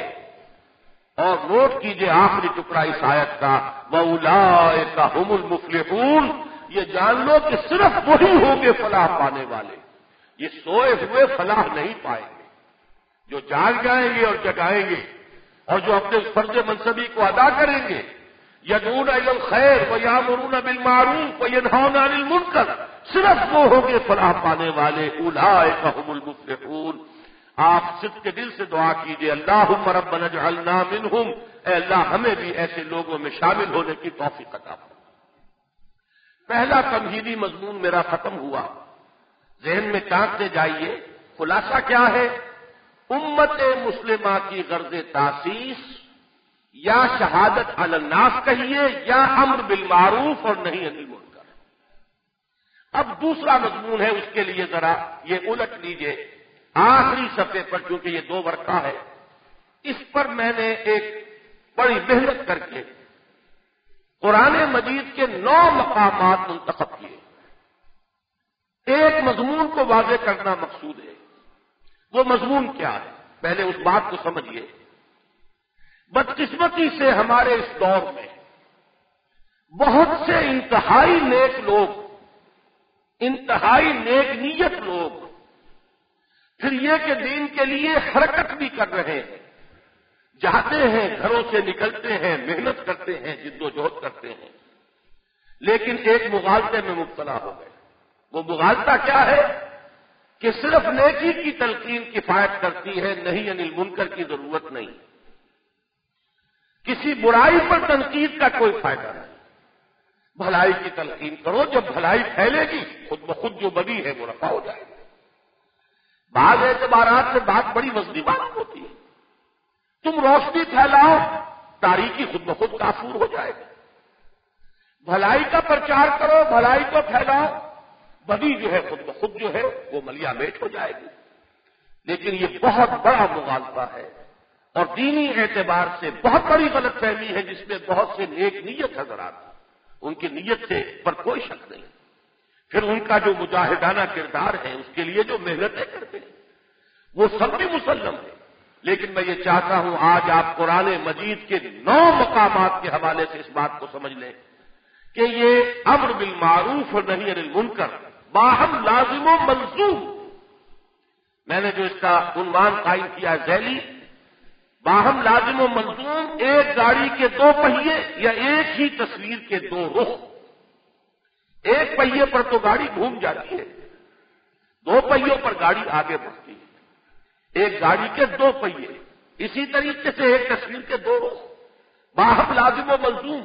اور نوٹ کیجئے آخری ٹکڑا اس آیت کا، وَأُولَٰئِكَ هُمُ الْمُفْلِحُونَ، یہ جان لو کہ صرف وہی ہوں گے فلاح پانے والے، یہ سوئے ہوئے فلاح نہیں پائیں گے۔ جو جاگ جائیں گے اور جگائیں گے اور جو اپنے فرض منصبی کو ادا کریں گے، یدعون الی الخیر ویامرون بالمعروف وینہون عن المنکر، صرف وہ ہوں گے فلاح پانے والے۔ اولئک هم المفلحون۔ آپ صدق کے دل سے دعا کیجئے، اللہم ربنا اجعلنا منہم، اے اللہ ہمیں بھی ایسے لوگوں میں شامل ہونے کی توفیق عطا فرما۔ پہلا تمہیدی مضمون میرا ختم ہوا، ذہن میں ٹانکتے جائیے، خلاصہ کیا ہے؟ امت مسلمہ کی غرض تاسیس یا شہادت علی الناس کہیے یا امر بالمعروف اور نہی عن المنکر۔ اب دوسرا مضمون ہے، اس کے لیے ذرا یہ الٹ لیجئے آخری صفحے پر، چونکہ یہ 2 ورقہ ہے، اس پر میں نے ایک بڑی محنت کر کے قرآن مجید کے 9 مقامات منتخب کیے۔ ایک مضمون کو واضح کرنا مقصود ہے۔ وہ مضمون کیا ہے؟ پہلے اس بات کو سمجھیے۔ بدقسمتی سے ہمارے اس دور میں بہت سے انتہائی نیک لوگ، انتہائی نیک نیت لوگ، پھر یہ کہ دین کے لیے حرکت بھی کر رہے ہیں، جاتے ہیں، گھروں سے نکلتے ہیں، محنت کرتے ہیں، جد و جہد کرتے ہیں، لیکن ایک مغالطے میں مبتلا ہو گئے۔ وہ مغالطہ کیا ہے کہ صرف نیکی کی تلقین کفایت کرتی ہے، نہیں عن المنکر کی ضرورت نہیں۔ کسی برائی پر تنقید کا کوئی فائدہ نہیں، بھلائی کی تلقین کرو، جب بھلائی پھیلے گی خود بخود جو بدی ہے وہ رفع ہو جائے گی۔ بعض اعتبارات سے بات بڑی وزنی بات ہوتی ہے، تم روشنی پھیلاؤ، تاریکی خود بخود کافور ہو جائے گی۔ بھلائی کا پرچار کرو، بھلائی کو پھیلاؤ، بدی جو ہے خود بخود جو ہے وہ ملیا میٹ ہو جائے گی۔ لیکن یہ بہت بڑا مغالطہ ہے اور دینی اعتبار سے بہت بڑی غلط فہمی ہے، جس میں بہت سے نیک نیت حضرات ہیں، ان کی نیت سے پر کوئی شک نہیں، پھر ان کا جو مجاہدانہ کردار ہے، اس کے لیے جو محنتیں کرتے ہیں وہ سب بھی مسلم ہے۔ لیکن میں یہ چاہتا ہوں آج آپ قرآن مجید کے 9 مقامات کے حوالے سے اس بات کو سمجھ لیں کہ یہ امر بالمعروف اور نہی عن المنکر باہم لازم و ملزوم، میں نے جو اس کا عنوان قائم کیا ذیلی، باہم لازم و ملزوم، ایک گاڑی کے 2 پہیے یا ایک ہی تصویر کے 2 رخ۔ ایک پہیے پر تو گاڑی گھوم جاتی ہے، 2 پہیوں پر گاڑی آگے بڑھتی ہے۔ ایک گاڑی کے 2 پہیے، اسی طریقے سے ایک تصویر کے 2 رخ، باہم لازم و ملزوم۔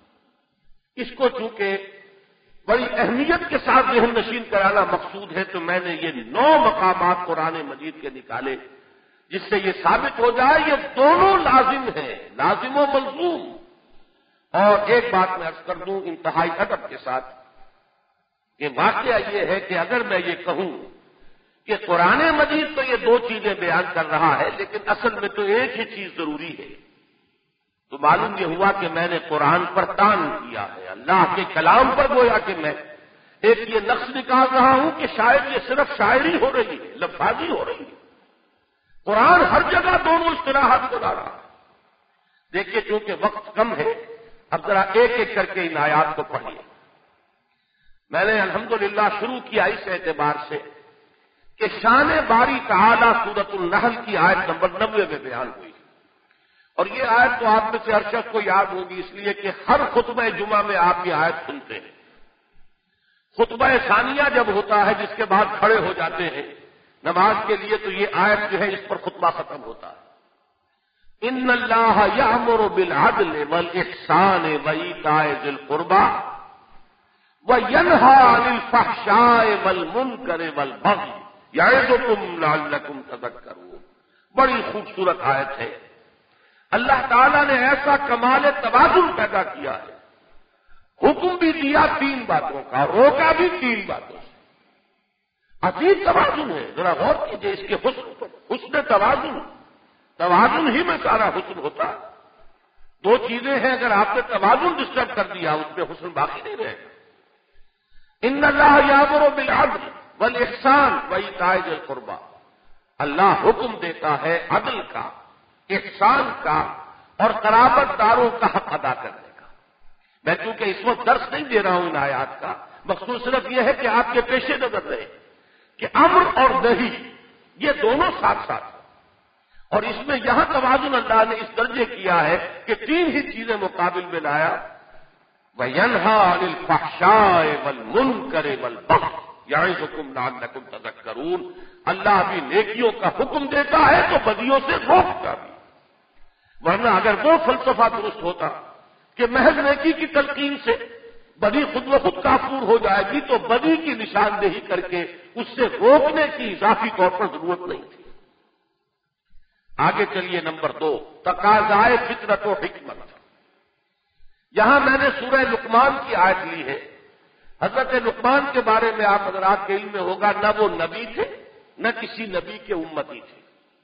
اس کو چونکہ بڑی اہمیت کے ساتھ ذہن نشین کرانا مقصود ہے، تو میں نے یہ 9 مقامات قرآن مجید کے نکالے، جس سے یہ ثابت ہو جائے یہ دونوں لازم ہیں، لازم و ملزوم۔ اور ایک بات میں عرض کر دوں انتہائی ادب کے ساتھ کہ واقعہ یہ ہے کہ اگر میں یہ کہوں کہ قرآن مجید تو یہ 2 چیزیں بیان کر رہا ہے، لیکن اصل میں تو ایک ہی چیز ضروری ہے، تو معلوم یہ ہوا کہ میں نے قرآن پر طعن کیا ہے، اللہ کے کلام پر گویا کہ میں ایک یہ نقص نکال رہا ہوں کہ شاید یہ صرف شاعری ہو رہی ہے، لفظی ہو رہی ہے۔ قرآن ہر جگہ دونوں اصطلاحات کو لا رہا ہے۔ دیکھیے چونکہ وقت کم ہے، اب ذرا ایک ایک کر کے ان آیات کو پڑھیے۔ میں نے الحمدللہ شروع کیا اس اعتبار سے کہ شان باری تعالی سورۃ النحل کی آیت نمبر 90 میں بیان ہوئی، اور یہ آیت تو آپ میں سے ہر شخص کو یاد ہوگی، اس لیے کہ ہر خطبہ جمعہ میں آپ یہ آیت سنتے ہیں۔ خطبہ ثانیہ جب ہوتا ہے، جس کے بعد کھڑے ہو جاتے ہیں نماز کے لیے، تو یہ آیت جو ہے اس پر خطبہ ختم ہوتا ہے۔ ان اللہ یأمر بالعدل والاحسان وایتاء ذی القربى وینہی عن الفحشاء والمنکر والبغی یعظکم لعلکم تذکرون۔ بڑی خوبصورت آیت ہے۔ اللہ تعالیٰ نے ایسا کمال توازن پیدا کیا ہے، حکم بھی دیا 3 باتوں کا، روکا بھی 3 باتوں سے۔ عجیب توازن ہے، ذرا غور کیجیے اس کے حسن پر، حسن توازن، توازن ہی میں سارا حسن ہوتا ہے۔ 2 چیزیں ہیں، اگر آپ نے توازن ڈسٹرب کر دیا اس میں حسن باقی نہیں رہے گا۔ ان اللہ یامر بالعدل والاحسان وایتاء ذی القربى، اللہ حکم دیتا ہے عدل کا، احسان کا اور قرابت داروں کا حق ادا کرنے کا۔ میں چونکہ اس وقت درس نہیں دے رہا ہوں ان آیات کا، مقصود صرف یہ ہے کہ آپ کے پیش نظر رہے کہ امر اور نہی یہ دونوں ساتھ ساتھ ہیں، اور اس میں یہاں توازن اللہ نے اس درجے کیا ہے کہ 3 ہی چیزیں مقابل میں لایا، وَيَنْهَى عَنِ الْفَحْشَاءِ وَالْمُنْكَرِ وَالْبَغْيِ یعظکم لعلکم تذکرون۔ اللہ بھی نیکیوں کا حکم دیتا ہے تو بدیوں سے روکتا بھی، ورنہ اگر وہ فلسفہ درست ہوتا کہ محض نیکی کی تلقین سے بدی خود و خود کافور ہو جائے گی تو بدی کی نشاندہی کر کے اس سے روکنے کی اضافی طور پر ضرورت نہیں تھی۔ آگے چلیے نمبر 2، تقاضائے فطرت و حکمت۔ یہاں میں نے سورہ لقمان کی آیت لی ہے۔ حضرت لقمان کے بارے میں آپ حضرات کے علم میں ہوگا، نہ وہ نبی تھے نہ کسی نبی کے امتی تھے۔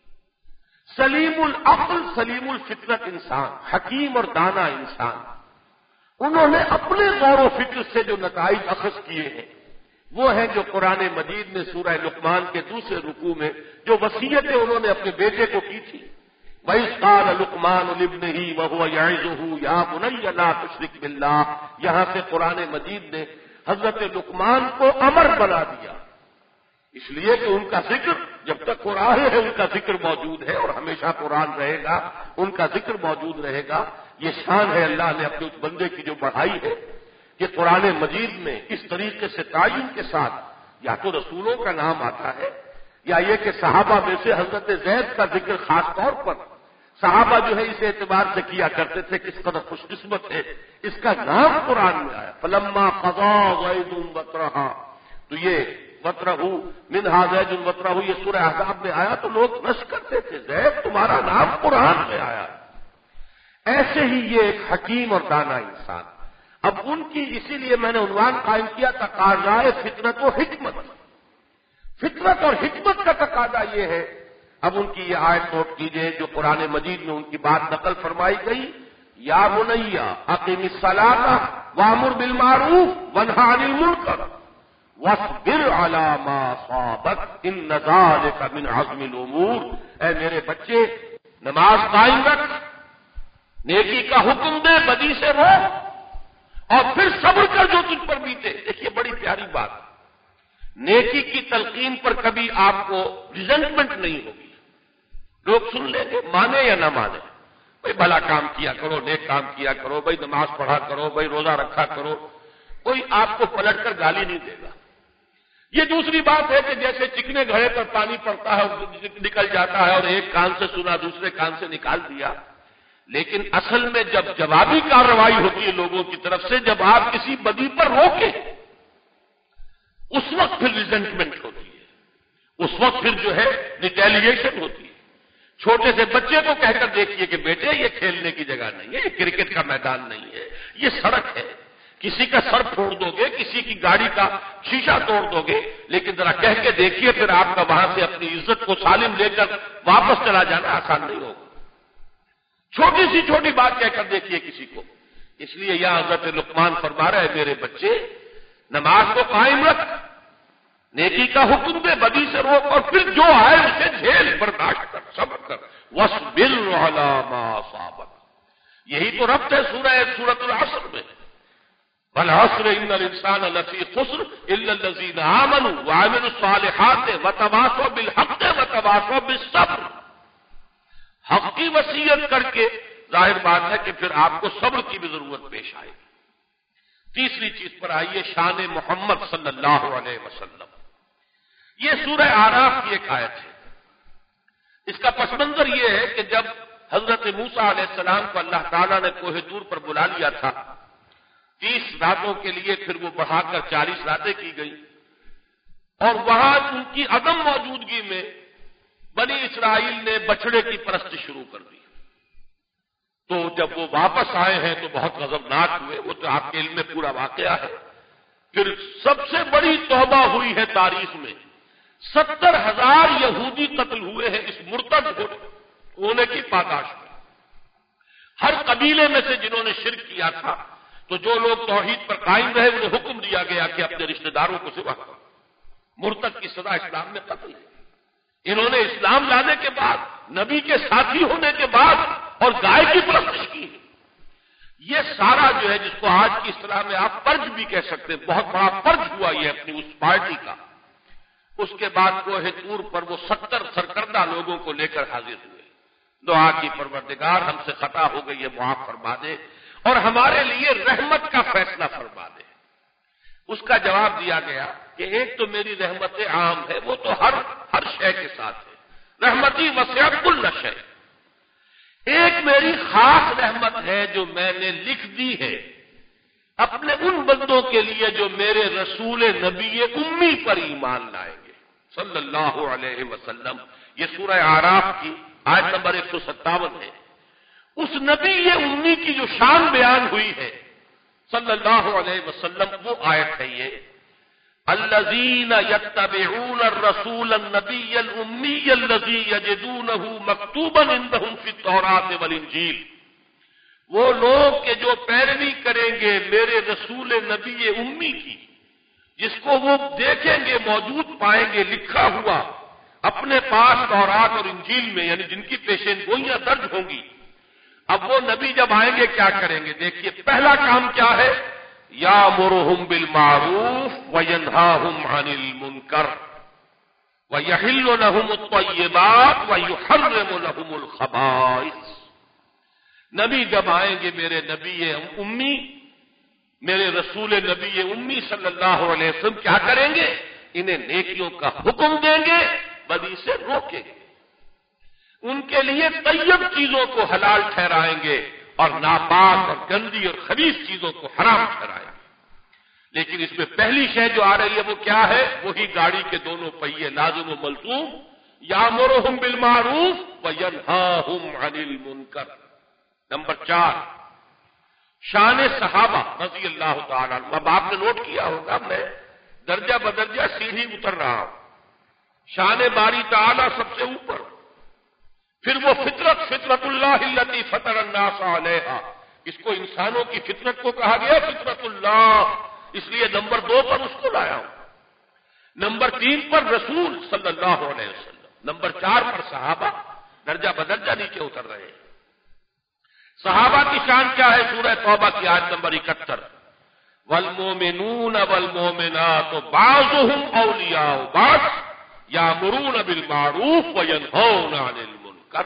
سلیم العقل سلیم الفطرت انسان، حکیم اور دانا انسان۔ انہوں نے اپنے غور و فکر سے جو نتائج اخذ کیے ہیں وہ ہیں جو قرآن مجید نے سورہ لقمان کے دوسرے رکوع میں جو وصیتیں انہوں نے اپنے بیٹے کو کی تھی، وَإِذْ قَالَ لُقْمَانُ لِابْنِهِ وَهُوَ يَعِظُهُ يَا بُنَيَّ لَا تُشْرِكْ بِاللَّهِ، یہاں سے قرآن مجید نے حضرت لقمان کو امر بنا دیا، اس لیے کہ ان کا ذکر جب تک قرآن ہے ان کا ذکر موجود ہے اور ہمیشہ قرآن رہے گا، ان کا ذکر موجود رہے گا۔ یہ شان ہے اللہ نے اپنے اس بندے کی جو بڑھائی ہے کہ قرآن مجید میں اس طریقے سے تعین کے ساتھ یا تو رسولوں کا نام آتا ہے یا یہ کہ صحابہ میں سے حضرت زید کا ذکر خاص طور پر صحابہ جو ہے اس اعتبار سے کیا کرتے تھے کس قدر خوش قسمت ہے اس کا نام قرآن میں آیا۔ فلما قضا زید وطرہا، تو یہ وطرہ منہا زید وطرہ یہ سورہ احزاب میں آیا تو لوگ نش کرتے تھے زید تمہارا نام قرآن میں آیا۔ ایسے ہی یہ ایک حکیم اور دانا انسان۔ اب ان کی اسی لیے میں نے عنوان قائم کیا تقاضائے فطرت و حکمت۔ فطرت اور حکمت کا تقاضا یہ ہے، اب ان کی یہ آیت نوٹ کیجئے جو قرآن مجید میں ان کی بات نقل فرمائی گئی، یا بنیا اقم الصلاۃ وامر بالمعروف وانہی عن المنکر واصبر علی ما اصابک ان ذلک من عزم الامور، اے میرے بچے نماز قائم رکھ، نیکی کا حکم دے، بدی سے روک، اور پھر صبر کر جو تجھ پر بیتے۔ دیکھیے بڑی پیاری بات، نیکی کی تلقین پر کبھی آپ کو ریزنٹمنٹ نہیں ہوگی، لوگ سن لیں گے مانے یا نہ مانے، بھائی بھلا کام کیا کرو، نیک کام کیا کرو، بھائی نماز پڑھا کرو، بھائی روزہ رکھا کرو، کوئی آپ کو پلٹ کر گالی نہیں دے گا۔ یہ دوسری بات ہے کہ جیسے چکنے گھڑے پر پانی پڑتا ہے اور نکل جاتا ہے اور ایک کان سے سنا دوسرے کان سے نکال دیا، لیکن اصل میں جب جوابی کارروائی ہوتی ہے لوگوں کی طرف سے، جب آپ کسی بدی پر روکیں اس وقت پھر ریزنٹمنٹ ہوتی ہے، اس وقت پھر جو ہے ریٹیلیشن ہوتی ہے۔ چھوٹے سے بچے کو کہہ کر دیکھیے کہ بیٹے یہ کھیلنے کی جگہ نہیں ہے، یہ کرکٹ کا میدان نہیں ہے، یہ سڑک ہے، کسی کا سر پھوڑ دو گے، کسی کی گاڑی کا شیشہ توڑ دو گے، لیکن ذرا کہہ کے دیکھیے پھر آپ کا وہاں سے اپنی عزت کو سالم لے کر واپس چلا جانا آسان نہیں ہوگا۔ چھوٹی سی چھوٹی بات کہہ کر دیکھیے کسی کو۔ اس لیے یہاں حضرت لقمان فرما رہے ہیں میرے بچے نماز کو قائم رکھ، نیکی کا حکم دے، بدی سے روک، اور پھر جو آئے اسے جھیل، برداشت کر، صبر کر، وَاصْبِرْ عَلَىٰ مَا أَصَابَكَ۔ یہی تو ربط ہے سورۃ العصر میں، وَالْعَصْرِ إِنَّ الْإِنسَانَ لَفِي خُسْرٍ إِلَّا الَّذِينَ آمَنُوا وَعَمِلُوا الصَّالِحَاتِ وَتَوَاصَوْا بِالْحَقِّ وَتَوَاصَوْا بِالصَّبْرِ۔ حق کی وصیت کر کے ظاہر بات ہے کہ پھر آپ کو صبر کی بھی ضرورت پیش آئے گی۔ تیسری چیز پر آئیے، شان محمد صلی اللہ علیہ وسلم۔ یہ سورہ اعراف کی ایک آیت ہے۔ اس کا پس منظر یہ ہے کہ جب حضرت موسیٰ علیہ السلام کو اللہ تعالیٰ نے کوہ طور پر بلا لیا تھا 30 راتوں کے لیے، پھر وہ بڑھا کر 40 راتیں کی گئی، اور وہاں ان کی عدم موجودگی میں بنی اسرائیل نے بچڑے کی پرست شروع کر دی۔ تو جب وہ واپس آئے ہیں تو بہت غضبناک ہوئے، وہ تو آپ کے علم میں پورا واقعہ ہے۔ پھر سب سے بڑی توبہ ہوئی ہے تاریخ میں، 70,000 یہودی قتل ہوئے ہیں اس مرتد ہونے کی پاداش میں۔ ہر قبیلے میں سے جنہوں نے شرک کیا تھا، تو جو لوگ توحید پر قائم رہے انہیں حکم دیا گیا کہ اپنے رشتہ داروں کو ذبح کرو۔ مرتد کی سزا اسلام میں قتل ہے۔ انہوں نے اسلام لانے کے بعد، نبی کے ساتھی ہونے کے بعد، اور گائے کی پرستش کی۔ یہ سارا جو ہے جس کو آج کی اصطلاح میں آپ فرض بھی کہہ سکتے ہیں، بہت بڑا فرض ہوا یہ اپنی اس پارٹی کا۔ اس کے بعد کوہ طور پر وہ 70 سرکردہ لوگوں کو لے کر حاضر ہوئے، دعا کی پروردگار ہم سے خطا ہو گئی ہے، معاف فرما دے اور ہمارے لیے رحمت کا فیصلہ فرما دے۔ اس کا جواب دیا گیا کہ ایک تو میری رحمت عام ہے، وہ تو ہر شے کے ساتھ ہے، رحمتی وسعت کل شے۔ ایک میری خاص رحمت ہے جو میں نے لکھ دی ہے، اپنے ان بندوں کے لیے جو میرے رسول نبی امی پر ایمان لائیں گے صلی اللہ علیہ وسلم. یہ سورہ اعراف کی آیت نمبر 157 ہے. اس نبی امی کی جو شان بیان ہوئی ہے صلی اللہ علیہ وسلم، وہ آیت ہے یہ: الذین یتبعون الرسول النبی الامی الذی یجدونہ مکتوبا عندہم فی التوراۃ والانجیل. وہ لوگ کہ جو پیروی کریں گے میرے رسول نبی امی کی، جس کو وہ دیکھیں گے، موجود پائیں گے لکھا ہوا اپنے پاس تورات اور انجیل میں، یعنی جن کی پیشین گوئیاں درج ہوں گی. اب وہ نبی جب آئیں گے کیا کریں گے؟ دیکھیے پہلا کام کیا ہے: یامرہم بالمعروف وینہاہم عن المنکر ویحل لہم الطیبات ویحرم لہم الخبائث. نبی جب آئیں گے میرے نبی امی، میرے رسول نبی امی صلی اللہ علیہ وسلم کیا کریں گے؟ انہیں نیکیوں کا حکم دیں گے، بدی سے روکیں گے، ان کے لیے طیب چیزوں کو حلال ٹھہرائیں گے اور ناپاک اور گندی اور خبیث چیزوں کو حرام ٹھہرائیں گے. لیکن اس میں پہلی شے جو آ رہی ہے وہ کیا ہے؟ وہی گاڑی کے دونوں پہیے لازم و ملزوم: یامرہم بالمعروف وینہاہم عن المنکر. نمبر 4، شان صحابہ رضی اللہ تعالیٰ عنہ. اب آپ نے نوٹ کیا ہوگا میں درجہ بدرجہ سیڑھی اتر رہا ہوں. شان باری تعالیٰ سب سے اوپر، پھر وہ فطرت اللہ التی فطر الناس علیہا. اس کو انسانوں کی فطرت کو کہا گیا فطرت اللہ، اس لیے نمبر 2 پر اس کو لایا ہوں. نمبر 3 پر رسول صلی اللہ علیہ وسلم. نمبر 4 پر صحابہ، درجہ بدرجہ نیچے اتر رہے ہیں. صحابہ کی شان کیا ہے؟ سورہ توبہ کی آیت نمبر 71: والمومنون والمومنات بعضهم اولیاء بعض یامرون بالمعروف وینہون عن المنکر.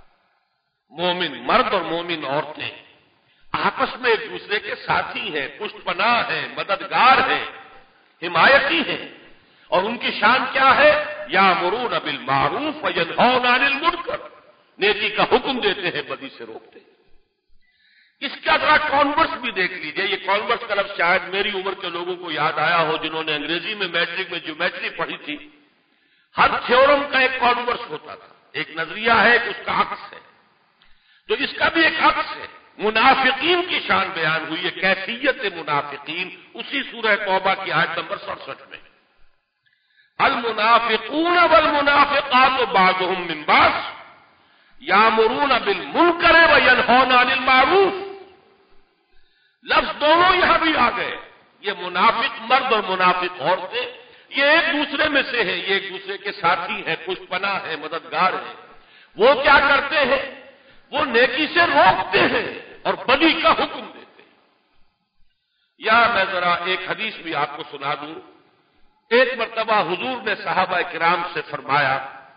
مومن مرد اور مومن عورتیں آپس میں ایک دوسرے کے ساتھی ہیں، پشت پناہ ہیں، مددگار ہیں، حمایتی ہیں. اور ان کی شان کیا ہے؟ یامرون بالمعروف وینہون عن المنکر. نیکی کا حکم دیتے ہیں، بدی سے روکتے ہیں. اس کا ذرا کانورس بھی دیکھ لیجئے. یہ کانورس کا لفظ شاید میری عمر کے لوگوں کو یاد آیا ہو جنہوں نے انگریزی میں میٹرک میں جیومیٹری پڑھی تھی. ہر تھیورم کا ایک کانورس ہوتا تھا، ایک نظریہ ہے، اس کا عکس ہے. تو اس کا بھی ایک عکس ہے. منافقین کی شان بیان ہوئی ہے، کیفیت منافقین، اسی سورہ توبہ کی آیت نمبر 67 میں: المنافقون والمنافقات بعضهم من بعض یامرون بالمنکر وینہون عن المعروف. لفظ دونوں یہاں بھی آ گئے. یہ منافق مرد اور منافق عورتیں یہ ایک دوسرے میں سے ہیں، یہ ایک دوسرے کے ساتھی ہیں، پشت پناہ ہیں، مددگار ہیں. وہ کیا کرتے ہیں؟ وہ نیکی سے روکتے ہیں اور بدی کا حکم دیتے ہیں. یا میں ذرا ایک حدیث بھی آپ کو سنا دوں. ایک مرتبہ حضور نے صحابہ کرام سے فرمایا: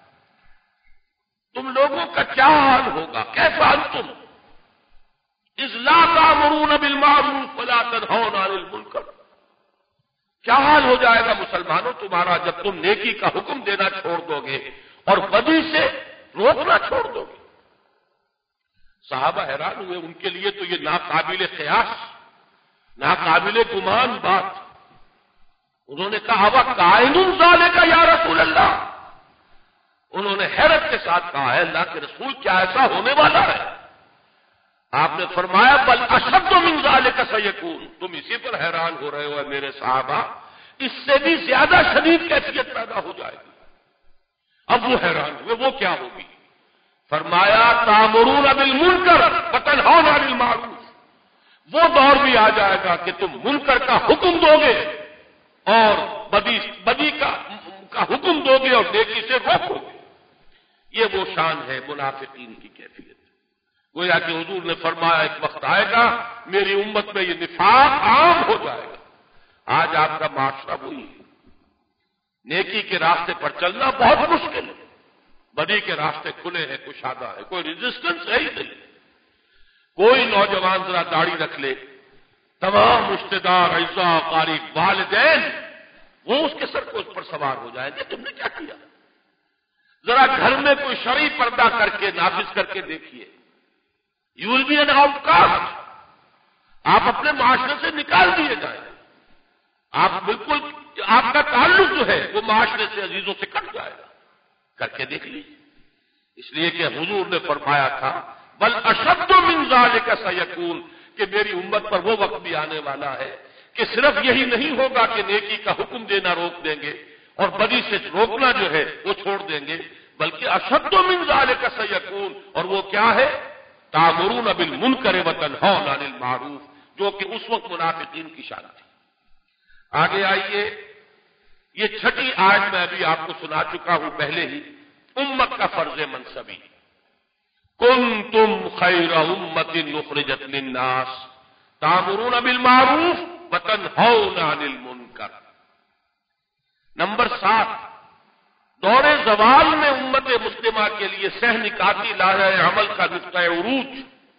تم لوگوں کا کیا حال ہوگا؟ کیسا انتم اذ لا تأمرون بالمعروف ولا تنہون عن المنکر. کیا حال ہو جائے گا مسلمانوں تمہارا جب تم نیکی کا حکم دینا چھوڑ دو گے اور بدی سے روکنا چھوڑ دو گے. صحابہ حیران ہوئے. ان کے لیے تو یہ ناقابل قیاس، ناقابل گمان بات. انہوں نے کہا: وَقَائِنٌ ذَلِكَ یا رسول اللہ. انہوں نے حیرت کے ساتھ کہا: ہے اللہ کے رسول، کیا ایسا ہونے والا ہے؟ آپ نے فرمایا: بل اشد من ذلك سیکون. تم اسی پر حیران ہو رہے ہو میرے صحابہ، اس سے بھی زیادہ شدید کیفیت پیدا ہو جائے گی. اب وہ حیران ہوئے، وہ کیا ہوگی؟ فرمایا: تامرون بالمنکر وتنہون عن المعروف. وہ دور بھی آ جائے گا کہ تم منکر کا حکم دو گے اور بدی کا حکم دو گے اور نیکی سے روکو گے. یہ وہ شان ہے منافقین کی کیفیت. گویا کہ حضور نے فرمایا ایک وقت آئے گا میری امت میں یہ نفاق عام ہو جائے گا. آج آپ کا معاشرہ وہی ہے. نیکی کے راستے پر چلنا بہت مشکل ہے، بدی کے راستے کھلے ہیں، کشادہ ہے، کوئی ریزسٹنس ہے ہی نہیں. کوئی نوجوان ذرا داڑھی رکھ لے، تمام رشتے دار، اعزاء، قاری، والدین وہ اس کے سر کو اس پر سوار ہو جائیں گے. تم نے کیا کیا؟ ذرا گھر میں کوئی شرعی پردہ کر کے نافذ کر کے دیکھیے. You will be an outcast. آپ اپنے معاشرے سے نکال دیے جائیں، آپ بالکل آپ کا تعلق جو ہے وہ معاشرے سے عزیزوں سے کٹ جائے گا. کر کے دیکھ لیجیے. اس لیے کہ حضور نے فرمایا تھا بل اشد من ذالک سیکون، کہ میری امت پر وہ وقت بھی آنے والا ہے کہ صرف یہی نہیں ہوگا کہ نیکی کا حکم دینا روک دیں گے اور بدی سے روکنا جو ہے وہ چھوڑ دیں گے، بلکہ اشد من ذالک سیکون، اور وہ کیا ہے؟ تامرون بالمنکر وتنہون عن المعروف، جو کہ اس وقت منافقین کی شان تھی. آگے آئیے، یہ چھٹی آیت میں ابھی آپ کو سنا چکا ہوں پہلے ہی، امت کا فرض منصبی. کنتم خیر امت اخرجت للناس تامرون بالمعروف وتنہون عن المنکر. نمبر 7، دور زوال میں امت مسلمہ کے لیے سہ نکاتی لائحہ عمل کا نقطہ عروج.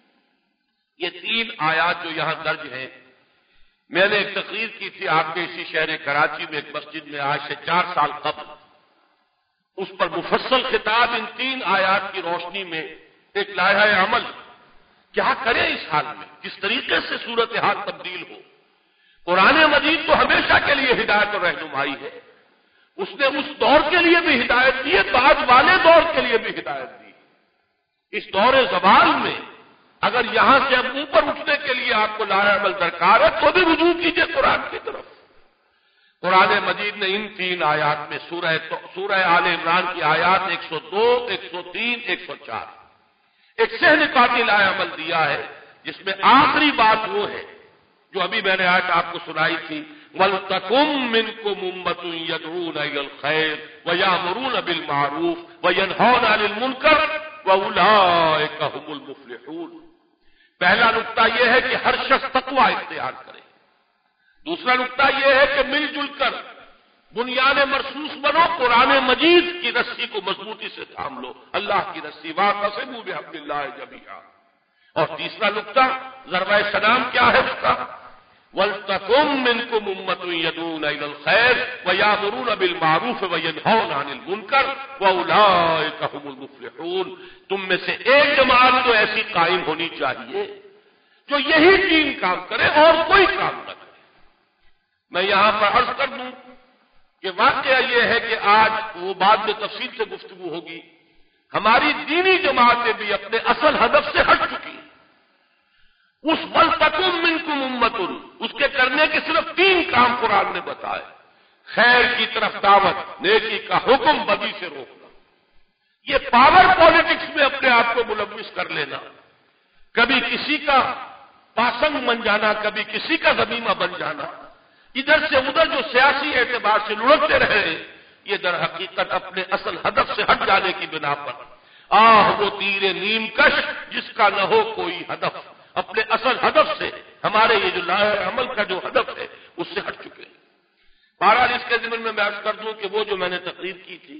یہ 3 آیات جو یہاں درج ہیں، میں نے ایک تقریر کی تھی آپ کے اسی شہر کراچی میں ایک مسجد میں آج سے 4 سال قبل. اس پر مفصل خطاب ان 3 آیات کی روشنی میں ایک لائحہ عمل کیا کریں اس حال میں، کس طریقے سے صورتحال تبدیل ہو. قرآن مجید تو ہمیشہ کے لیے ہدایت اور رہنمائی ہے، اس نے اس دور کے لیے بھی ہدایت دی ہے، بعد والے دور کے لیے بھی ہدایت دی. اس دور زوال میں اگر یہاں سے اب اوپر اٹھنے کے لیے آپ کو لائحہ عمل درکار ہے تو بھی رجوع کیجئے قرآن کی طرف. قرآن مجید نے ان 3 آیات میں سورہ آل عمران کی آیات 102، 103، 104 ایک سہ نکاتی لائحہ عمل دیا ہے، جس میں آخری بات وہ ہے جو ابھی میں نے آج آپ کو سنائی تھی، وَلْتَكُن مِّنكُمْ أُمَّةٌ يَدْعُونَ إِلَى الْخَيْرِ وَيَأْمُرُونَ بِالْمَعْرُوفِ وَيَنْهَوْنَ عَنِ الْمُنكَرِ وَأُولَٰئِكَ هُمُ الْمُفْلِحُونَ. پہلا نقطہ یہ ہے کہ ہر شخص تقوی اختیار کرے. دوسرا نقطہ یہ ہے کہ مل جل کر بنیاد مرصوص بنو، قرآن مجید کی رسی کو مضبوطی سے تھام لو، اللہ کی رسی، واعتصموا بحبل اللہ جمیعا. اور تیسرا نقطہ ضربہ سلام کیا ہے اس کا؟ وَلْتَكُن مِّنكُمْ أُمَّةٌ يَدْعُونَ إِلَى الْخَيْرِ وَيَأْمُرُونَ بِالْمَعْرُوفِ وَيَنْهَوْنَ عَنِ الْمُنكَرِ وَأُولَٰئِكَ هُمُ الْمُفْلِحُونَ. تم میں سے ایک جماعت تو ایسی قائم ہونی چاہیے جو یہی 3 کام کرے اور کوئی کام نہ کرے. میں یہاں پر عرض کر دوں کہ واقعہ یہ ہے کہ آج وہ بعد میں تفصیل سے گفتگو ہوگی، ہماری دینی جماعتیں بھی اپنے اصل ہدف سے ہٹ چکی ہیں. اس وَلْتَكُن مِّنكُمْ أُمَّةٌ، اس کے کرنے کے صرف 3 کام قرآن نے بتائے: خیر کی طرف دعوت، نیکی کا حکم، بدی سے روکنا. یہ پاور پالیٹکس میں اپنے آپ کو ملوث کر لینا، کبھی کسی کا پاسنگ بن جانا، کبھی کسی کا ضمیمہ بن جانا، ادھر سے ادھر جو سیاسی اعتبار سے لڑکتے رہے، یہ در حقیقت اپنے اصل ہدف سے ہٹ جانے کی بنا پر وہ تیر نیم کش جس کا نہ ہو کوئی ہدف، اپنے اصل ہدف سے، ہمارے یہ جو لائحہ عمل کا جو ہدف ہے اس سے ہٹ چکے ہیں. بہرحال اس کے ضمن میں عرض کر دوں کہ وہ جو میں نے تقریر کی تھی،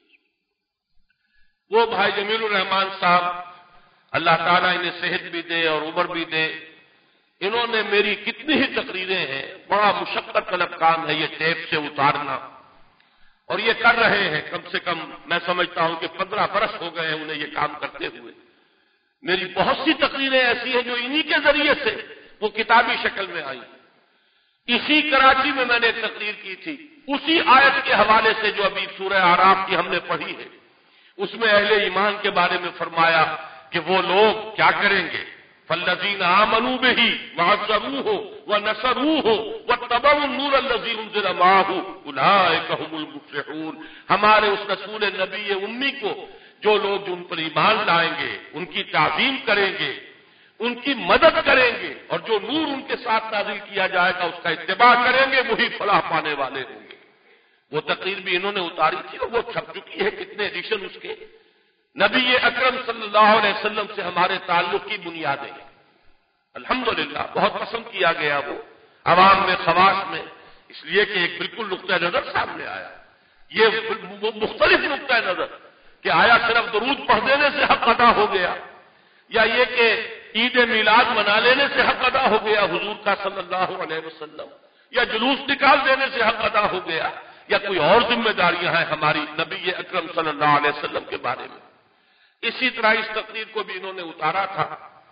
وہ بھائی جمیل الرحمان صاحب، اللہ تعالیٰ انہیں صحت بھی دے اور عمر بھی دے، انہوں نے میری کتنی ہی تقریریں ہیں، بڑا مشقت طلب کام ہے یہ ٹیپ سے اتارنا، اور یہ کر رہے ہیں. کم سے کم میں سمجھتا ہوں کہ 15 برس ہو گئے ہیں انہیں یہ کام کرتے ہوئے. میری بہت سی تقریریں ایسی ہیں جو انہی کے ذریعے سے وہ کتابی شکل میں آئی. اسی کراچی میں نے ایک تقریر کی تھی، اسی آیت کے حوالے سے جو ابھی سورہ اعراف کی ہم نے پڑھی ہے، اس میں اہل ایمان کے بارے میں فرمایا کہ وہ لوگ کیا کریں گے، فالذین آمنوا بہ وعزروہ ونصروہ واتبعوا النور الذی انزل معہ اولئک هم المفلحون. ہمارے اس رسول نبی امی کو جو لوگ جو ان پر ایمان لائیں گے، ان کی تعظیم کریں گے، ان کی مدد کریں گے، اور جو نور ان کے ساتھ نازل کیا جائے گا اس کا اتباع کریں گے، وہی فلاح پانے والے ہوں گے. وہ تقریر بھی انہوں نے اتاری تھی اور وہ چھپ چکی ہے، کتنے ایڈیشن اس کے. نبی اکرم صلی اللہ علیہ وسلم سے ہمارے تعلق کی بنیادیں ہیں، الحمدللہ بہت پسند کیا گیا وہ عوام میں، خواص میں، اس لیے کہ ایک بالکل نقطہ نظر سامنے آیا. یہ مختلف نقطہ نظر کہ آیا صرف درود پڑھ دینے سے حق ادا ہو گیا، یا یہ کہ عید میلاد منا لینے سے حق ادا ہو گیا حضور کا صلی اللہ علیہ وسلم، یا جلوس نکال دینے سے حق ادا ہو گیا، یا کوئی اور ذمہ داریاں ہیں ہماری نبی اکرم صلی اللہ علیہ وسلم کے بارے میں. اسی طرح اس تقریر کو بھی انہوں نے اتارا تھا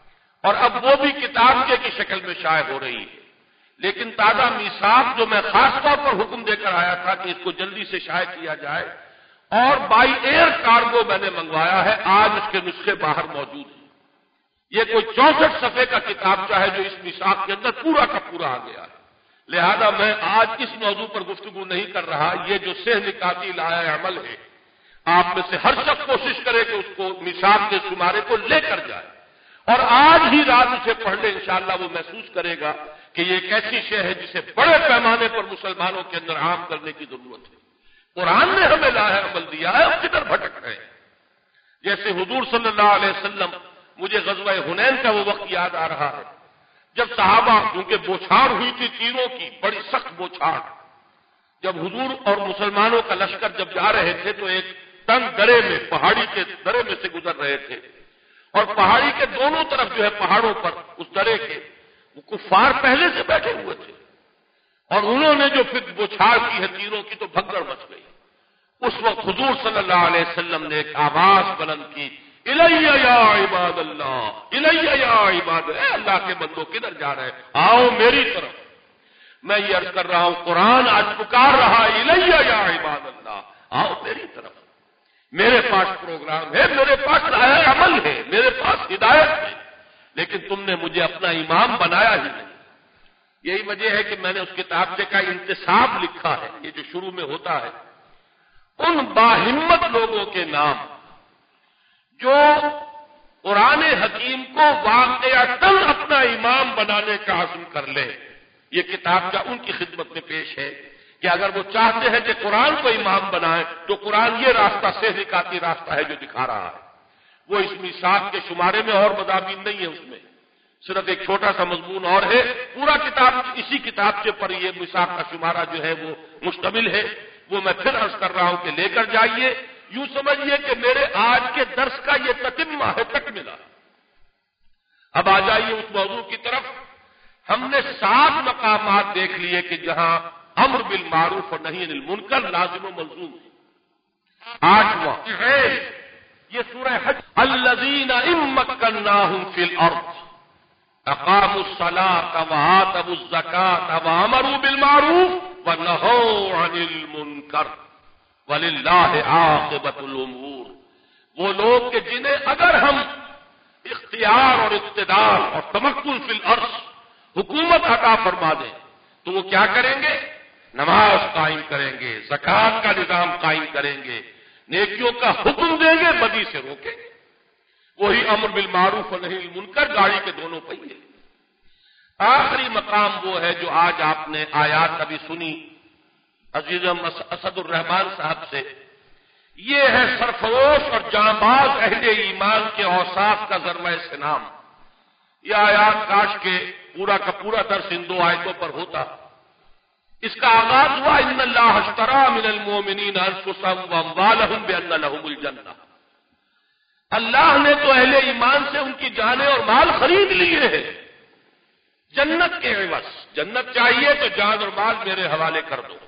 اور اب وہ بھی کتاب کی شکل میں شائع ہو رہی ہے۔ لیکن تازہ میثاق جو میں خاص طور پر حکم دے کر آیا تھا کہ اس کو جلدی سے شائع کیا جائے، اور بائی ایئر کارگو میں نے منگوایا ہے، آج اس کے نسخے باہر موجود ہیں۔ یہ کوئی 64 صفحے کا کتابچہ ہے جو اس میثاق کے اندر پورا کا پورا آ گیا ہے۔ لہذا میں آج اس موضوع پر گفتگو نہیں کر رہا۔ یہ جو سہ نکاتی لایا عمل ہے، آپ میں سے ہر شخص کوشش کرے کہ اس کو میثاق کے شمارے کو لے کر جائے، اور آج ہی رات اسے پڑھ لے، انشاءاللہ وہ محسوس کرے گا کہ یہ ایک ایسی شے ہے جسے بڑے پیمانے پر مسلمانوں کے اندر عام کرنے کی ضرورت ہے۔ قرآن نے ہمیں لایا عمل دیا ہے، ہم کدھر بھٹک رہے ہیں؟ جیسے حضور صلی اللہ علیہ وسلم، مجھے غزوہ حنین کا وہ وقت یاد آ رہا ہے جب صحابہ، کیونکہ بوچھاڑ ہوئی تھی تیروں کی، بڑی سخت بوچھاڑ، جب حضور اور مسلمانوں کا لشکر جب جا رہے تھے تو ایک تنگ درے میں، پہاڑی کے درے میں سے گزر رہے تھے، اور پہاڑی کے دونوں طرف جو ہے پہاڑوں پر اس درے کے وہ کفار پہلے سے بیٹھے ہوئے تھے، اور انہوں نے جو پھر بوچھاڑ کی ہے تیروں کی تو بھگدڑ مچ گئی۔ اس وقت حضور صلی اللہ علیہ وسلم نے ایک آواز بلند کی، الیہ یا عباد اللہ، الیہ یا عباد، اے اللہ کے بندوں کدھر جا رہے ہیں؟ آؤ میری طرف۔ میں یہ عرض کر رہا ہوں، قرآن آج پکار رہا ہے، الیہ یا عباد اللہ، آؤ میری طرف، میرے پاس پروگرام ہے، میرے پاس راہ عمل ہے، میرے پاس ہدایت ہے، لیکن تم نے مجھے اپنا امام بنایا ہی نہیں۔ یہی وجہ ہے کہ میں نے اس کتابچے کا انتصاب لکھا ہے، یہ جو شروع میں ہوتا ہے، ان باہمت لوگوں کے نام جو قرآن حکیم کو واقعتاً اپنا امام بنانے کا عزم کر لے۔ یہ کتابچہ ان کی خدمت میں پیش ہے کہ اگر وہ چاہتے ہیں کہ قرآن کو امام بنائیں تو قرآن یہ راستہ سے نکاتی راستہ ہے جو دکھا رہا ہے۔ وہ اس میثاق کے شمارے میں اور مضامین نہیں ہے، اس میں صرف ایک چھوٹا سا مضمون اور ہے، پورا کتاب اسی کتابچے پر یہ میثاق کا شمارہ جو ہے وہ مشتمل ہے۔ وہ میں پھر عرض کر رہا ہوں کہ لے کر جائیے، یوں سمجھیے کہ میرے آج کے درس کا یہ تتمہ ہے، تکملہ۔ اب آ جائیے اس موضوع کی طرف۔ ہم نے 7 مقامات دیکھ لیے کہ جہاں امر بالمعروف اور نہی عن المنکر لازم و ملزوم ہے۔ 8واں ہے یہ سورہ حج، الذین ان مکناہم فی الارض اقاموا الصلاۃ وآتوا الزکاۃ وامروا بالمعروف ونہوا عن المنکر وللہ عاقبۃ الامور۔ وہ لوگ کہ جنہیں اگر ہم اختیار اور اقتدار اور تمکن فی الارض، حکومت عطا فرما دیں تو وہ کیا کریں گے؟ نماز قائم کریں گے، زکوٰۃ کا نظام قائم کریں گے، نیکیوں کا حکم دیں گے، بدی سے روکیں گے۔ وہی امر بالمعروف اور نہی عن المنکر، گاڑی کے دونوں پہیے۔ آخری مقام وہ ہے جو آج آپ نے آیات ابھی سنی عزیزم اسد الرحمان صاحب سے، یہ ہے سرفروش اور جانباز اہل ایمان کے اوصاف کا ذرمۂ سنام۔ یہ آیات کاش کے پورا کا پورا درس ان 2 آیتوں پر ہوتا۔ اس کا آغاز ہوا ان اللہ اشتری من المؤمنین انفسهم واموالهم بان لهم الجنہ۔ اللہ نے تو اہل ایمان سے ان کی جانیں اور مال خرید لیے ہیں جنت کے عوض۔ جنت چاہیے تو جان اور مال میرے حوالے کر دو۔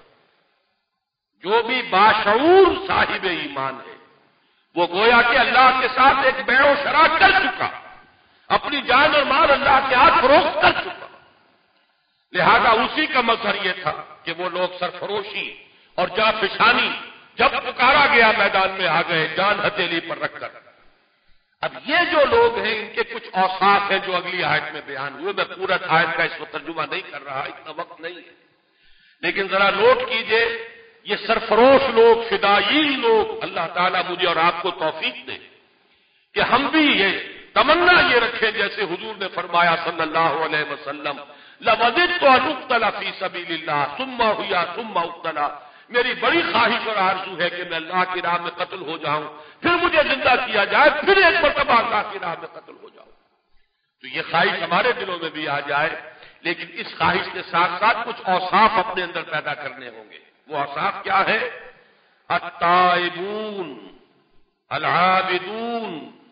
جو بھی باشعور صاحب ایمان ہے وہ گویا کہ اللہ کے ساتھ ایک بیع و شراء کر چکا، اپنی جان اور مال اللہ کے ہاتھ فروخت کر چکا۔ لہذا اسی کا مظہر یہ تھا کہ وہ لوگ سرفروشی اور جاں فشانی جب پکارا گیا میدان میں آ گئے، جان ہتھیلی پر رکھ کر۔ اب یہ جو لوگ ہیں ان کے کچھ اوصاف ہیں جو اگلی آیت میں بیان ہوئے۔ میں پورا آیت کا اس وقت ترجمہ نہیں کر رہا، اتنا وقت نہیں ہے، لیکن ذرا نوٹ کیجئے، یہ سرفروش لوگ، فدائین لوگ، اللہ تعالیٰ مجھے اور آپ کو توفیق دے کہ ہم بھی یہ تمنا یہ رکھیں جیسے حضور نے فرمایا صلی اللہ علیہ وسلم، لَوَدِدْتُ أَنْ أُقْتَلَ فِي سَبِيلِ اللَّهِ ثُمَّ أُحْيَا ثُمَّ أُقْتَلَ۔ میری بڑی خواہش اور آرزو ہے کہ میں اللہ کی راہ میں قتل ہو جاؤں، پھر مجھے زندہ کیا جائے، پھر ایک مرتبہ اللہ کی راہ میں قتل ہو جاؤں۔ تو یہ خواہش ہمارے دلوں میں بھی آ جائے، لیکن اس خواہش کے ساتھ ساتھ کچھ اوصاف اپنے اندر پیدا کرنے ہوں گے۔ وہ اوصاف کیا ہے؟ التائبون، العابدون،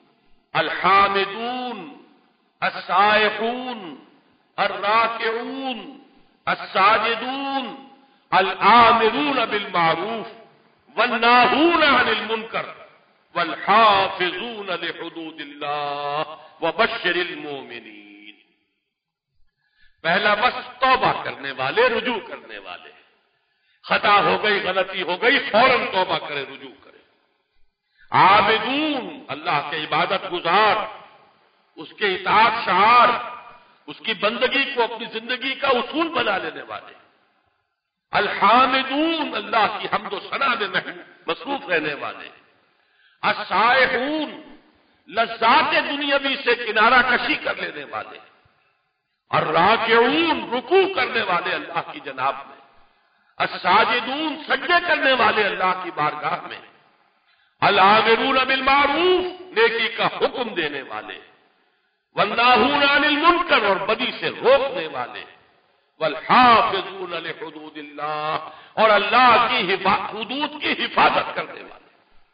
الحامدون، السائحون، الراکعون، الساجدون، الآمرون بالمعروف والناہون عن المنکر والحافظون لحدود اللہ وبشر المؤمنین. پہلا بس توبہ کرنے والے، رجوع کرنے والے. خطا ہو گئی، غلطی ہو گئی، فوراً توبہ کرے، رجوع کرے. عابدون، اللہ کے عبادت گزار، اس کے اطاعت شعار، اس کی بندگی کو اپنی زندگی کا اصول بنا لینے والے. الحامدون، اللہ کی حمد و ثنا میں مصروف رہنے والے. السائحون، لذات دنیاوی سے کنارہ کشی کر لینے والے. الراکعون، رکوع کرنے والے اللہ کی جناب میں. الساجدون، سجدے کرنے والے اللہ کی بارگاہ میں. الآمرون بالمعروف، نیکی کا حکم دینے والے. والناہون عن المنکر، اور بدی سے روکنے والے. والحافظون لحدود اللہ، اور اللہ کی حدود کی حفاظت کرنے والے.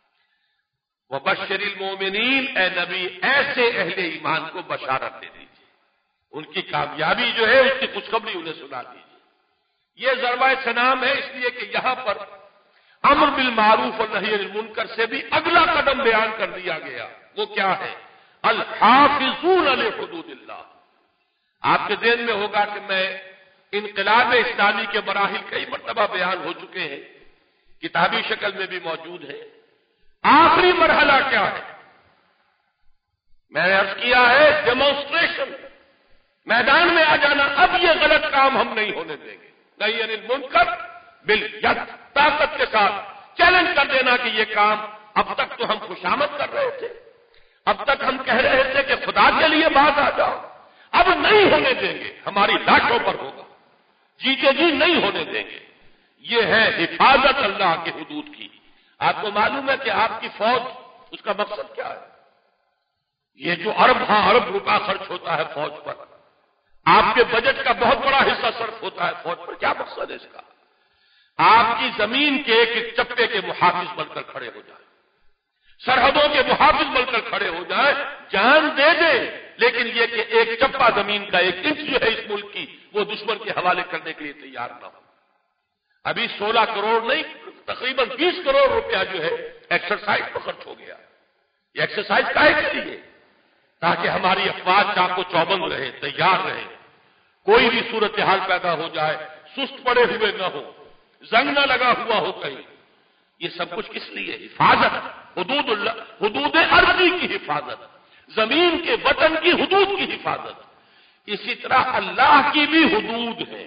وبشر المؤمنین، اے نبی ایسے اہل ایمان کو بشارت دے دیجیے، ان کی کامیابی جو ہے اس کی خوشخبری انہیں سنا دیجیے. یہ ضربہ سلام ہے، اس لیے کہ یہاں پر امر بالمعروف اور نہی عن المنکر سے بھی اگلا قدم بیان کر دیا گیا. وہ کیا ہے؟ الحافظون لحدود اللہ. آپ کے ذہن میں ہوگا کہ میں انقلاب اسلامی کے مراحل کئی مرتبہ بیان ہو چکے ہیں، کتابی شکل میں بھی موجود ہے. آخری مرحلہ کیا ہے؟ میں نے عرض کیا ہے ڈیمونسٹریشن، میدان میں آ جانا. اب یہ غلط کام ہم نہیں ہونے دیں گے. نہی عن المنکر بالید، طاقت کے ساتھ چیلنج کر دینا کہ یہ کام اب تک تو ہم خوشامد کر رہے تھے، اب تک ہم کہہ رہے تھے کہ خدا کے لیے بات آ جاؤ، اب نہیں ہونے دیں گے. ہماری لاٹھوں پر ہوگا، جیتے جی نہیں ہونے دیں گے. یہ ہے حفاظت اللہ کی حدود کی. آپ کو معلوم ہے کہ آپ کی فوج، اس کا مقصد کیا ہے؟ یہ جو ارب روپیہ خرچ ہوتا ہے فوج پر، آپ کے بجٹ کا بہت بڑا حصہ صرف ہوتا ہے فوج پر. کیا مقصد ہے اس کا؟ آپ کی زمین کے ایک ایک چپے کے محافظ بن کر کھڑے ہو جائیں، سرحدوں کے محافظ بن کر کھڑے ہو جائیں، جان دے دیں، لیکن یہ کہ ایک چپا زمین کا، ایک انچ جو ہے اس ملک کی، وہ دشمن کے حوالے کرنے کے لیے تیار نہ ہو. ابھی 16 کروڑ نہیں، تقریباً 20 کروڑ روپیہ جو ہے ایکسرسائز پر خرچ ہو گیا. یہ ایکسرسائز کاہے کے لیے؟ تاکہ ہماری افواج چاق و چوبند رہے، تیار رہے، کوئی بھی صورتحال پیدا ہو جائے سست پڑے ہوئے نہ ہو، زنگ نہ لگا ہوا ہو کہیں. یہ سب کچھ کس لیے؟ حفاظت، حدود اللہ، حدود ارضی کی حفاظت، زمین کے وطن کی حدود کی حفاظت. اسی طرح اللہ کی بھی حدود ہے.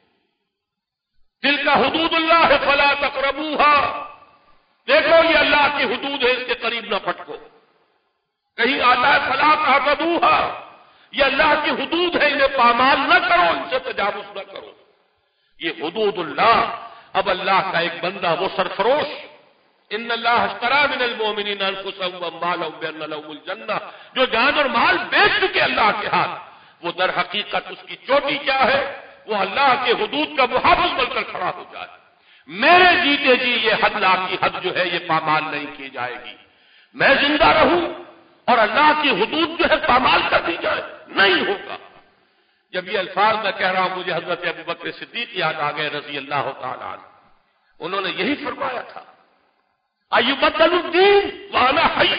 تلک حدود اللہ فلا تقربوها، دیکھو یہ اللہ کی حدود ہے، اس کے قریب نہ پھٹکو. کہیں آتا ہے فلا تعتدوها، یہ اللہ کی حدود ہے، انہیں پامال نہ کرو، ان سے تجاوز نہ کرو. یہ حدود اللہ. اب اللہ کا ایک بندہ وہ سرفروش، ان اللہ اشترى من المؤمنین انفسهم واموالهم بان لهم الجنہ، جو جان اور مال بیچ چکے اللہ کے ہاتھ، وہ در حقیقت اس کی چوٹی کیا ہے؟ وہ اللہ کے حدود کا محافظ بن کر کھڑا ہو جائے. میرے جیتے جی یہ حد لا کی حد جو ہے یہ پامال نہیں کی جائے گی. میں زندہ رہوں اور اللہ کی حدود جو ہے پامال کر دی جائے، نہیں ہوگا. جب یہ الفاظ میں کہہ رہا ہوں مجھے حضرت ابوبکر صدیق یاد آ گئے رضی اللہ تعالی عنہ. انہوں نے یہی فرمایا تھا، ایبدل الدین وانا حی،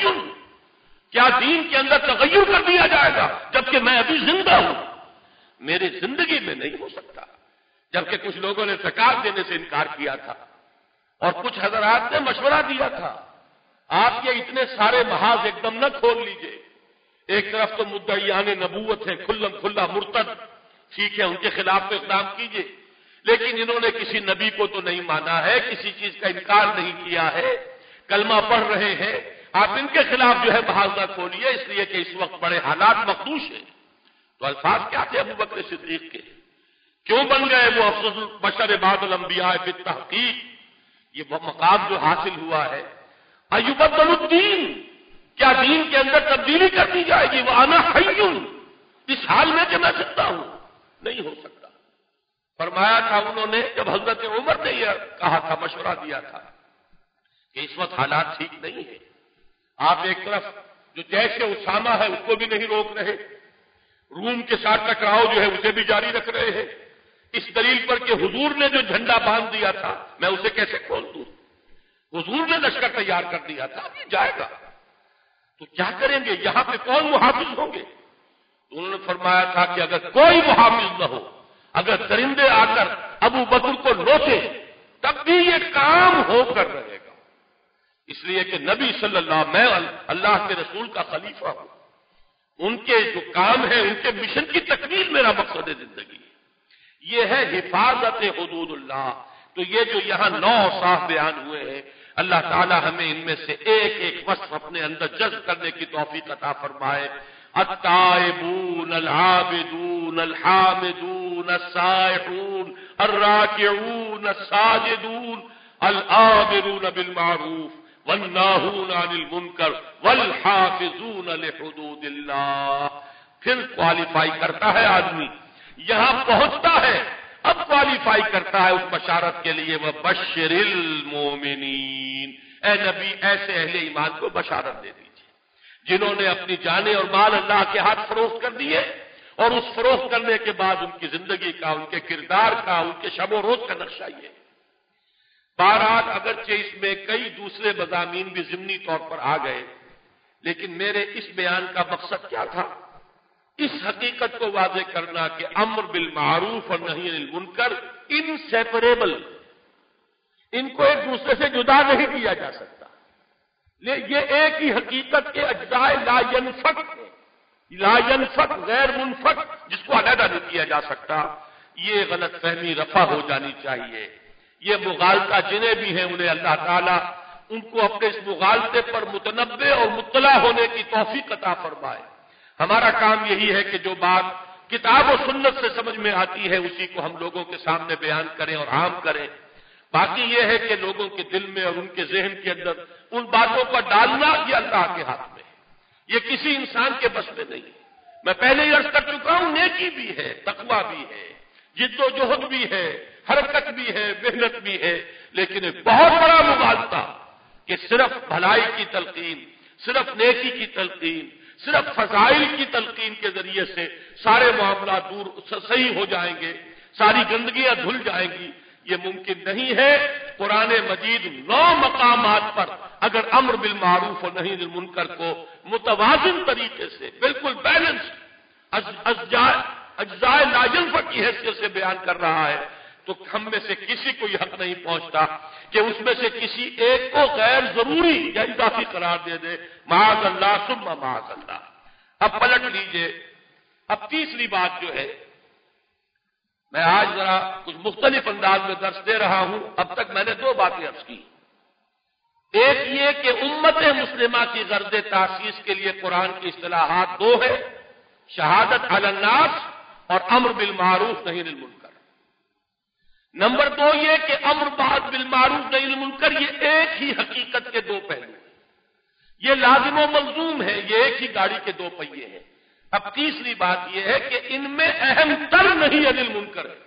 کیا دین کے اندر تغیر کر دیا جائے گا جبکہ میں ابھی زندہ ہوں؟ میری زندگی میں نہیں ہو سکتا. جبکہ کچھ لوگوں نے زکات دینے سے انکار کیا تھا اور کچھ حضرات نے مشورہ دیا تھا، آپ یہ اتنے سارے محاذ ایک دم نہ کھول لیجئے. ایک طرف تو مدعیان نبوت ہیں، کھلم کھلا مرتد، ٹھیک ہے ان کے خلاف تو اقدام کیجئے، لیکن انہوں نے کسی نبی کو تو نہیں مانا ہے، کسی چیز کا انکار نہیں کیا ہے، کلمہ پڑھ رہے ہیں. آپ ان کے خلاف جو ہے محاذ نہ کھولیے، اس لیے کہ اس وقت بڑے حالات مخدوش ہیں. تو الفاظ کیا تھے ابوبکر صدیق کے؟ کیوں بن گئے وہ افضل البشر بعد الانبیاء بالتحقیق؟ یہ وہ مقام جو حاصل ہوا ہے. ایبدل الدین، کیا دین کے اندر تبدیلی کر دی جائے گی؟ وانا حی، اس حال میں کہ میں زندہ ہوں؟ نہیں ہو سکتا. فرمایا تھا انہوں نے جب حضرت عمر نے یہ کہا تھا، مشورہ دیا تھا کہ اس وقت حالات ٹھیک نہیں ہے، آپ ایک طرف جو جیش اسامہ ہے اس کو بھی نہیں روک رہے، روم کے ساتھ ٹکراؤ جو ہے اسے بھی جاری رکھ رہے ہیں، اس دلیل پر کہ حضور نے جو جھنڈا باندھ دیا تھا میں اسے کیسے کھول دوں؟ حضور نے لشکر تیار کر دیا تھا، اب یہ جائے گا تو کیا کریں گے، یہاں پہ کون محافظ ہوں گے؟ تو انہوں نے فرمایا تھا کہ اگر کوئی محافظ نہ ہو، اگر درندے آ کر ابو بکر کو لوٹے تب بھی یہ کام ہو کر رہے گا، اس لیے کہ نبی صلی اللہ، میں اللہ کے رسول کا خلیفہ ہوں، ان کے جو کام ہے، ان کے مشن کی تکمیل میرا مقصد زندگی ہے، یہ ہے حفاظت حدود اللہ۔ تو یہ جو یہاں 9 اوصاف بیان ہوئے ہیں، اللہ تعالی ہمیں ان میں سے ایک ایک وصف اپنے اندر جذب کرنے کی توفیق عطا فرمائے۔ التائبون العابدون الحامدون السائحون الراکعون الساجدون الآمرون بالمعروف والناہون عن المنکر والحافظون لحدود اللہ۔ پھر کوالیفائی کرتا ہے آدمی، یہاں پہنچتا ہے، اب کوالیفائی کرتا ہے اس بشارت کے لیے، وہ بشر المومنین، اے نبی ایسے اہل ایمان کو بشارت دے دیجیے جنہوں نے اپنی جانیں اور مال اللہ کے ہاتھ فروخت کر دیے، اور اس فروخت کرنے کے بعد ان کی زندگی کا، ان کے کردار کا، ان کے شب و روز کا نقشہ یہ ہے۔ بہرحال اگرچہ اس میں کئی دوسرے مضامین بھی ضمنی طور پر آ گئے، لیکن میرے اس بیان کا مقصد کیا تھا؟ اس حقیقت کو واضح کرنا کہ امر بالمعروف اور نہی عن المنکر انسیپریبل، ان کو ایک دوسرے سے جدا نہیں کیا جا سکتا، یہ ایک ہی حقیقت کے اجزاء لا ينفك غیر منفک، جس کو علیحدہ نہیں کیا جا سکتا۔ یہ غلط فہمی رفع ہو جانی چاہیے۔ یہ مغالطہ جنہیں بھی ہیں انہیں اللہ تعالیٰ ان کو اپنے اس مغالطے پر متنبع اور مطلع ہونے کی توفیق عطا فرمائے۔ ہمارا کام یہی ہے کہ جو بات کتاب و سنت سے سمجھ میں آتی ہے اسی کو ہم لوگوں کے سامنے بیان کریں اور عام کریں۔ باقی یہ ہے کہ لوگوں کے دل میں اور ان کے ذہن کے اندر ان باتوں کو ڈالنا یہ اللہ کے ہاتھ میں ہے، یہ کسی انسان کے بس میں نہیں ہے۔ میں پہلے ہی عرض کر چکا ہوں، نیکی بھی ہے، تقویٰ بھی ہے، جد و جہد بھی ہے، حرکت بھی ہے، محنت بھی ہے، لیکن ایک بہت بڑا مغالطہ کہ صرف بھلائی کی تلقین، صرف نیکی کی تلقین، صرف فضائل کی تلقین کے ذریعے سے سارے معاملات دور صحیح ہو جائیں گے، ساری گندگیاں دھل جائیں گی، یہ ممکن نہیں ہے۔ قرآن مجید 9 مقامات پر اگر امر بالمعروف اور نہی عن المنکر کو متوازن طریقے سے بالکل بیلنس اجزاء لا ينفك کی حیثیت سے بیان کر رہا ہے، تو ہم میں سے کسی کو یہ حق نہیں پہنچتا کہ اس میں سے کسی ایک کو غیر ضروری یا اضافی قرار دے دے۔ معاذ اللہ ثم معاذ اللہ۔ اب پلٹ لیجئے، اب تیسری بات جو ہے، میں آج ذرا کچھ مختلف انداز میں درس دے رہا ہوں، اب تک میں نے 2 باتیں عرض کی۔ ایک یہ کہ امت مسلمہ کی غرض تاسیس کے لیے قرآن کی اصطلاحات 2 ہیں، شہادت علی الناس اور امر بالمعروف نہی عن المنکر۔ نمبر 2 یہ کہ امر بالمعروف نہی عن المنکر یہ ایک ہی حقیقت کے 2 پہلو ہیں، یہ لازم و ملزوم ہے، یہ ایک ہی گاڑی کے 2 پہیے ہیں۔ اب تیسری بات یہ ہے کہ ان میں اہم تر نہی عن المنکر ہے۔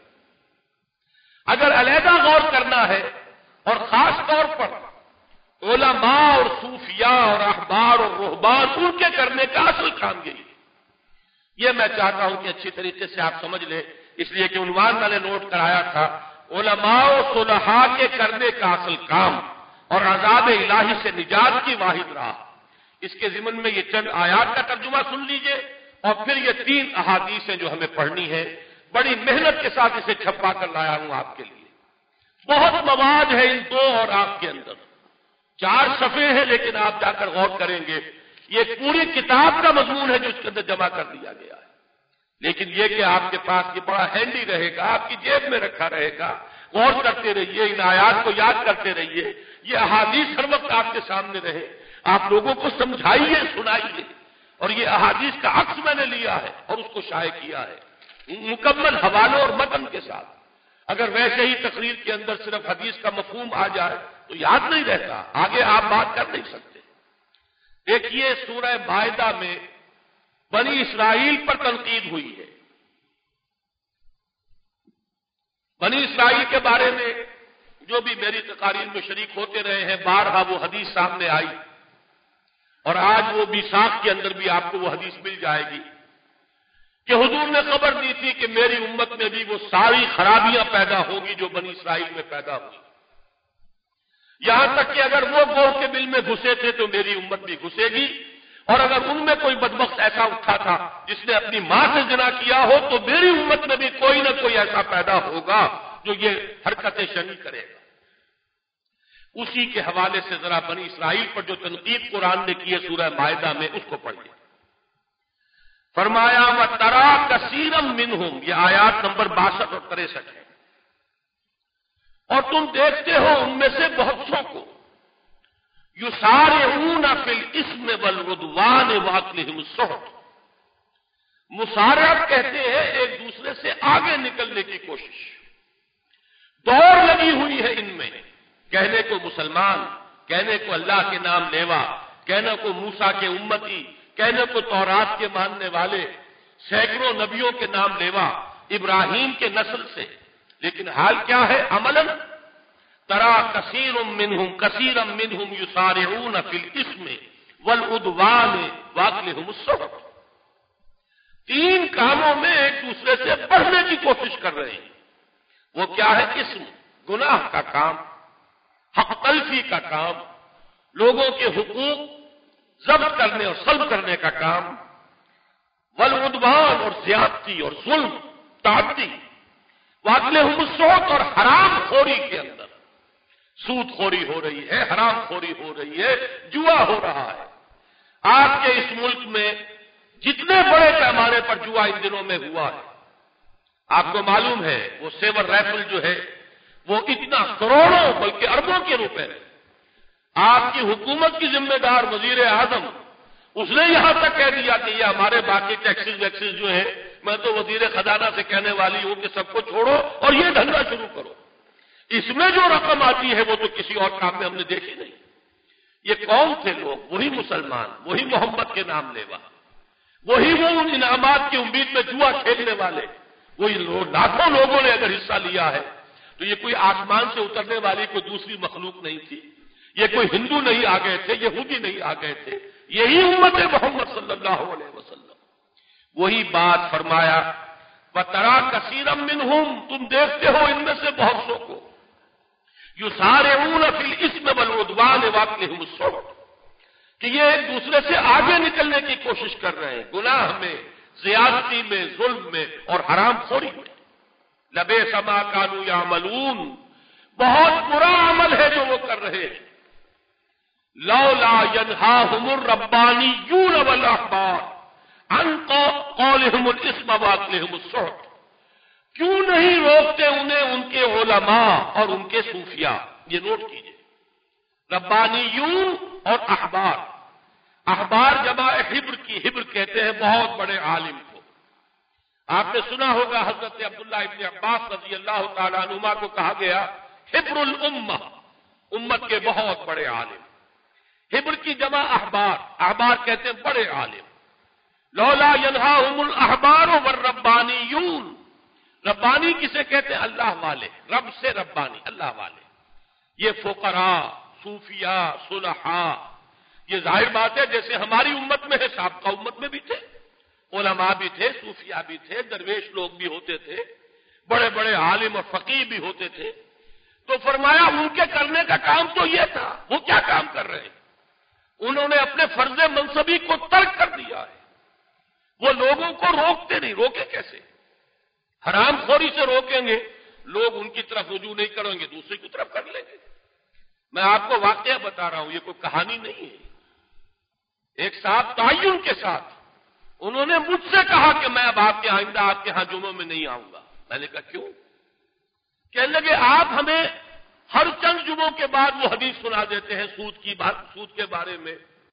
اگر علیحدہ غور کرنا ہے، اور خاص طور پر علماء اور صوفیاء اور احبار اور رہبان ان کے کرنے کا اصل کام یہی ہے۔ یہ میں چاہتا ہوں کہ اچھی طریقے سے آپ سمجھ لیں، اس لیے کہ عنوان میں نے نوٹ کرایا تھا، علماء و صلحاء کے کرنے کا اصل کام اور عذاب الہی سے نجات کی واحد راہ۔ اس کے ضمن میں یہ چند آیات کا ترجمہ سن لیجئے، اور پھر یہ 3 احادیث ہیں جو ہمیں پڑھنی ہے۔ بڑی محنت کے ساتھ اسے چھپا کر لایا ہوں آپ کے لیے، بہت مواد ہے ان 2 اور آپ کے اندر، 4 صفحے ہیں، لیکن آپ جا کر غور کریں گے یہ پوری کتاب کا مضمون ہے جو اس کے اندر جمع کر دیا گیا ہے۔ لیکن یہ کہ آپ کے پاس یہ بڑا ہینڈی رہے گا، آپ کی جیب میں رکھا رہے گا، غور کرتے رہیے، ان آیات کو یاد کرتے رہیے، یہ احادیث ہر وقت آپ کے سامنے رہے، آپ لوگوں کو سمجھائیے، سنائیے، اور یہ احادیث کا عکس میں نے لیا ہے اور اس کو شائع کیا ہے مکمل حوالوں اور متن کے ساتھ۔ اگر ویسے ہی تقریر کے اندر صرف حدیث کا مفہوم آ جائے تو یاد نہیں رہتا، آگے آپ بات کر نہیں سکتے۔ دیکھیے سورہ مائدہ میں بنی اسرائیل پر تنقید ہوئی ہے۔ بنی اسرائیل کے بارے میں جو بھی میری تقاریر میں شریک ہوتے رہے ہیں، بارہا وہ حدیث سامنے آئی، اور آج وہ میثاق کے اندر بھی آپ کو وہ حدیث مل جائے گی کہ حضور نے خبر دی تھی کہ میری امت میں بھی وہ ساری خرابیاں پیدا ہوگی جو بنی اسرائیل میں پیدا ہوئی۔ یہاں تک کہ اگر وہ گوہ کے بل میں گھسے تھے تو میری امت بھی گھسے گی، اور اگر ان میں کوئی بدبخت ایسا اٹھا تھا جس نے اپنی ماں سے زنا کیا ہو تو میری امت میں بھی کوئی نہ کوئی ایسا پیدا ہوگا جو یہ حرکتیں شنی کرے گا۔ اسی کے حوالے سے ذرا بنی اسرائیل پر جو تنقید قرآن نے کی ہے سورہ مائدہ میں، اس کو پڑھیے۔ فرمایا وَتَرَىٰ كَثِيرًا مِّنْهُمْ، یہ آیات نمبر 62 اور 63 ہے، اور تم دیکھتے ہو ان میں سے بہت سو کو یسارعون فی الاسم والعدوان واکلہم السحت، مسارعت کہتے ہیں ایک دوسرے سے آگے نکلنے کی کوشش، دوڑ لگی ہوئی ہے ان میں، کہنے کو مسلمان، کہنے کو اللہ کے نام لیوا، کہنے کو موسیٰ کے امتی، کہنے کو تورات کے ماننے والے، سینکڑوں نبیوں کے نام لیوا، ابراہیم کے نسل سے، لیکن حال کیا ہے؟ عملاً ترا کثیرا منہم یسارعون فی الاسم والعدوان واکلہم السحت، تین کاموں میں ایک دوسرے سے بڑھنے کی کوشش کر رہے ہیں۔ وہ کیا ہے؟ اسم، گناہ کا کام، حق تلفی کا کام، لوگوں کے حقوق ضبط کرنے اور سلب کرنے کا کام، والعدوان اور زیادتی اور ظلم، تعدی، واکلہم السحت اور حرام خوری کے اندر سود خوری ہو رہی ہے، حرام خوری ہو رہی ہے، جوا ہو رہا ہے۔ آج کے اس ملک میں جتنے بڑے پیمانے پر جوا ان دنوں میں ہوا ہے، آپ کو معلوم ہے وہ سیور رائفل جو ہے وہ اتنا کروڑوں بلکہ اربوں کے روپے ہے۔ آپ کی حکومت کی ذمہ دار وزیر اعظم، اس نے یہاں تک کہہ دیا کہ یہ ہمارے باقی ٹیکسز ویکسز جو ہیں، میں تو وزیر خزانہ سے کہنے والی ہوں کہ سب کو چھوڑو اور یہ دھندا شروع کرو۔ اس میں جو رقم آتی ہے وہ تو کسی اور کام میں ہم نے دیکھی نہیں۔ یہ کون تھے لوگ؟ وہی مسلمان، وہی محمد کے نام لیوا، وہی وہ ان انعامات کی امید میں جوا کھیلنے والے، وہی لاکھوں لوگوں نے اگر حصہ لیا ہے تو یہ کوئی آسمان سے اترنے والی کوئی دوسری مخلوق نہیں تھی، یہ کوئی ہندو نہیں آ گئے تھے، یہودی نہیں آ گئے تھے، یہی امت محمد صلی اللہ علیہ وسلم۔ وہی بات فرمایا وَتَرَىٰ كَثِيرًا مِّنْهُمْ، تم دیکھتے ہو ان میں سے بہت سو کو یسارعون فی الاسم والعدوان واکلہم السحت، کہ یہ ایک دوسرے سے آگے نکلنے کی کوشش کر رہے ہیں، گناہ میں، زیادتی میں، ظلم میں اور حرام خوری میں۔ لبئس ما کانوا یعملون، بہت برا عمل ہے جو وہ کر رہے ہیں۔ لولا ینہاہم الربانیون والاحبار عن قولہم الاسم واکلہم السحت، کیوں نہیں روکتے انہیں ان کے علماء اور ان کے صوفیاء؟ یہ نوٹ کیجئے، ربانیون اور احبار، احبار جمع حبر کی، حبر کہتے ہیں بہت بڑے عالم کو۔ آپ نے سنا ہوگا حضرت عبداللہ ابن عباس رضی اللہ تعالیٰ عنہما کو کہا گیا حبر الامہ، امت کے بہت بڑے عالم۔ حبر کی جمع احبار، احبار کہتے ہیں بڑے عالم۔ لولا ینہاہم الاحبار والربانیون، ربانی کسے کہتے ہیں؟ اللہ والے، رب سے ربانی، اللہ والے۔ یہ فقراء، صوفیاء، صلحاء، یہ ظاہر بات ہے جیسے ہماری امت میں ہے، سابقہ امت میں بھی تھے، علماء بھی تھے، صوفیاء بھی تھے، درویش لوگ بھی ہوتے تھے، بڑے بڑے عالم اور فقیہ بھی ہوتے تھے۔ تو فرمایا ان کے کرنے کا کام تو یہ تھا، وہ کیا کام کر رہے ہیں؟ انہوں نے اپنے فرض منصبی کو ترک کر دیا ہے۔ وہ لوگوں کو روکتے نہیں، روکے کیسے؟ حرام خوری سے روکیں گے، لوگ ان کی طرف رجوع نہیں کریں گے، دوسری کی طرف کر لیں گے۔ میں آپ کو واقعہ بتا رہا ہوں، یہ کوئی کہانی نہیں ہے۔ ایک صاحب تعین کے ساتھ انہوں نے مجھ سے کہا کہ میں اب آپ کے آئندہ آپ کے ہاں جمعوں میں نہیں آؤں گا۔ میں نے کہا کیوں؟ کہنے لگے آپ ہمیں ہر چند جمعوں کے بعد وہ حدیث سنا دیتے ہیں سود کی بات، سود کے بارے میں،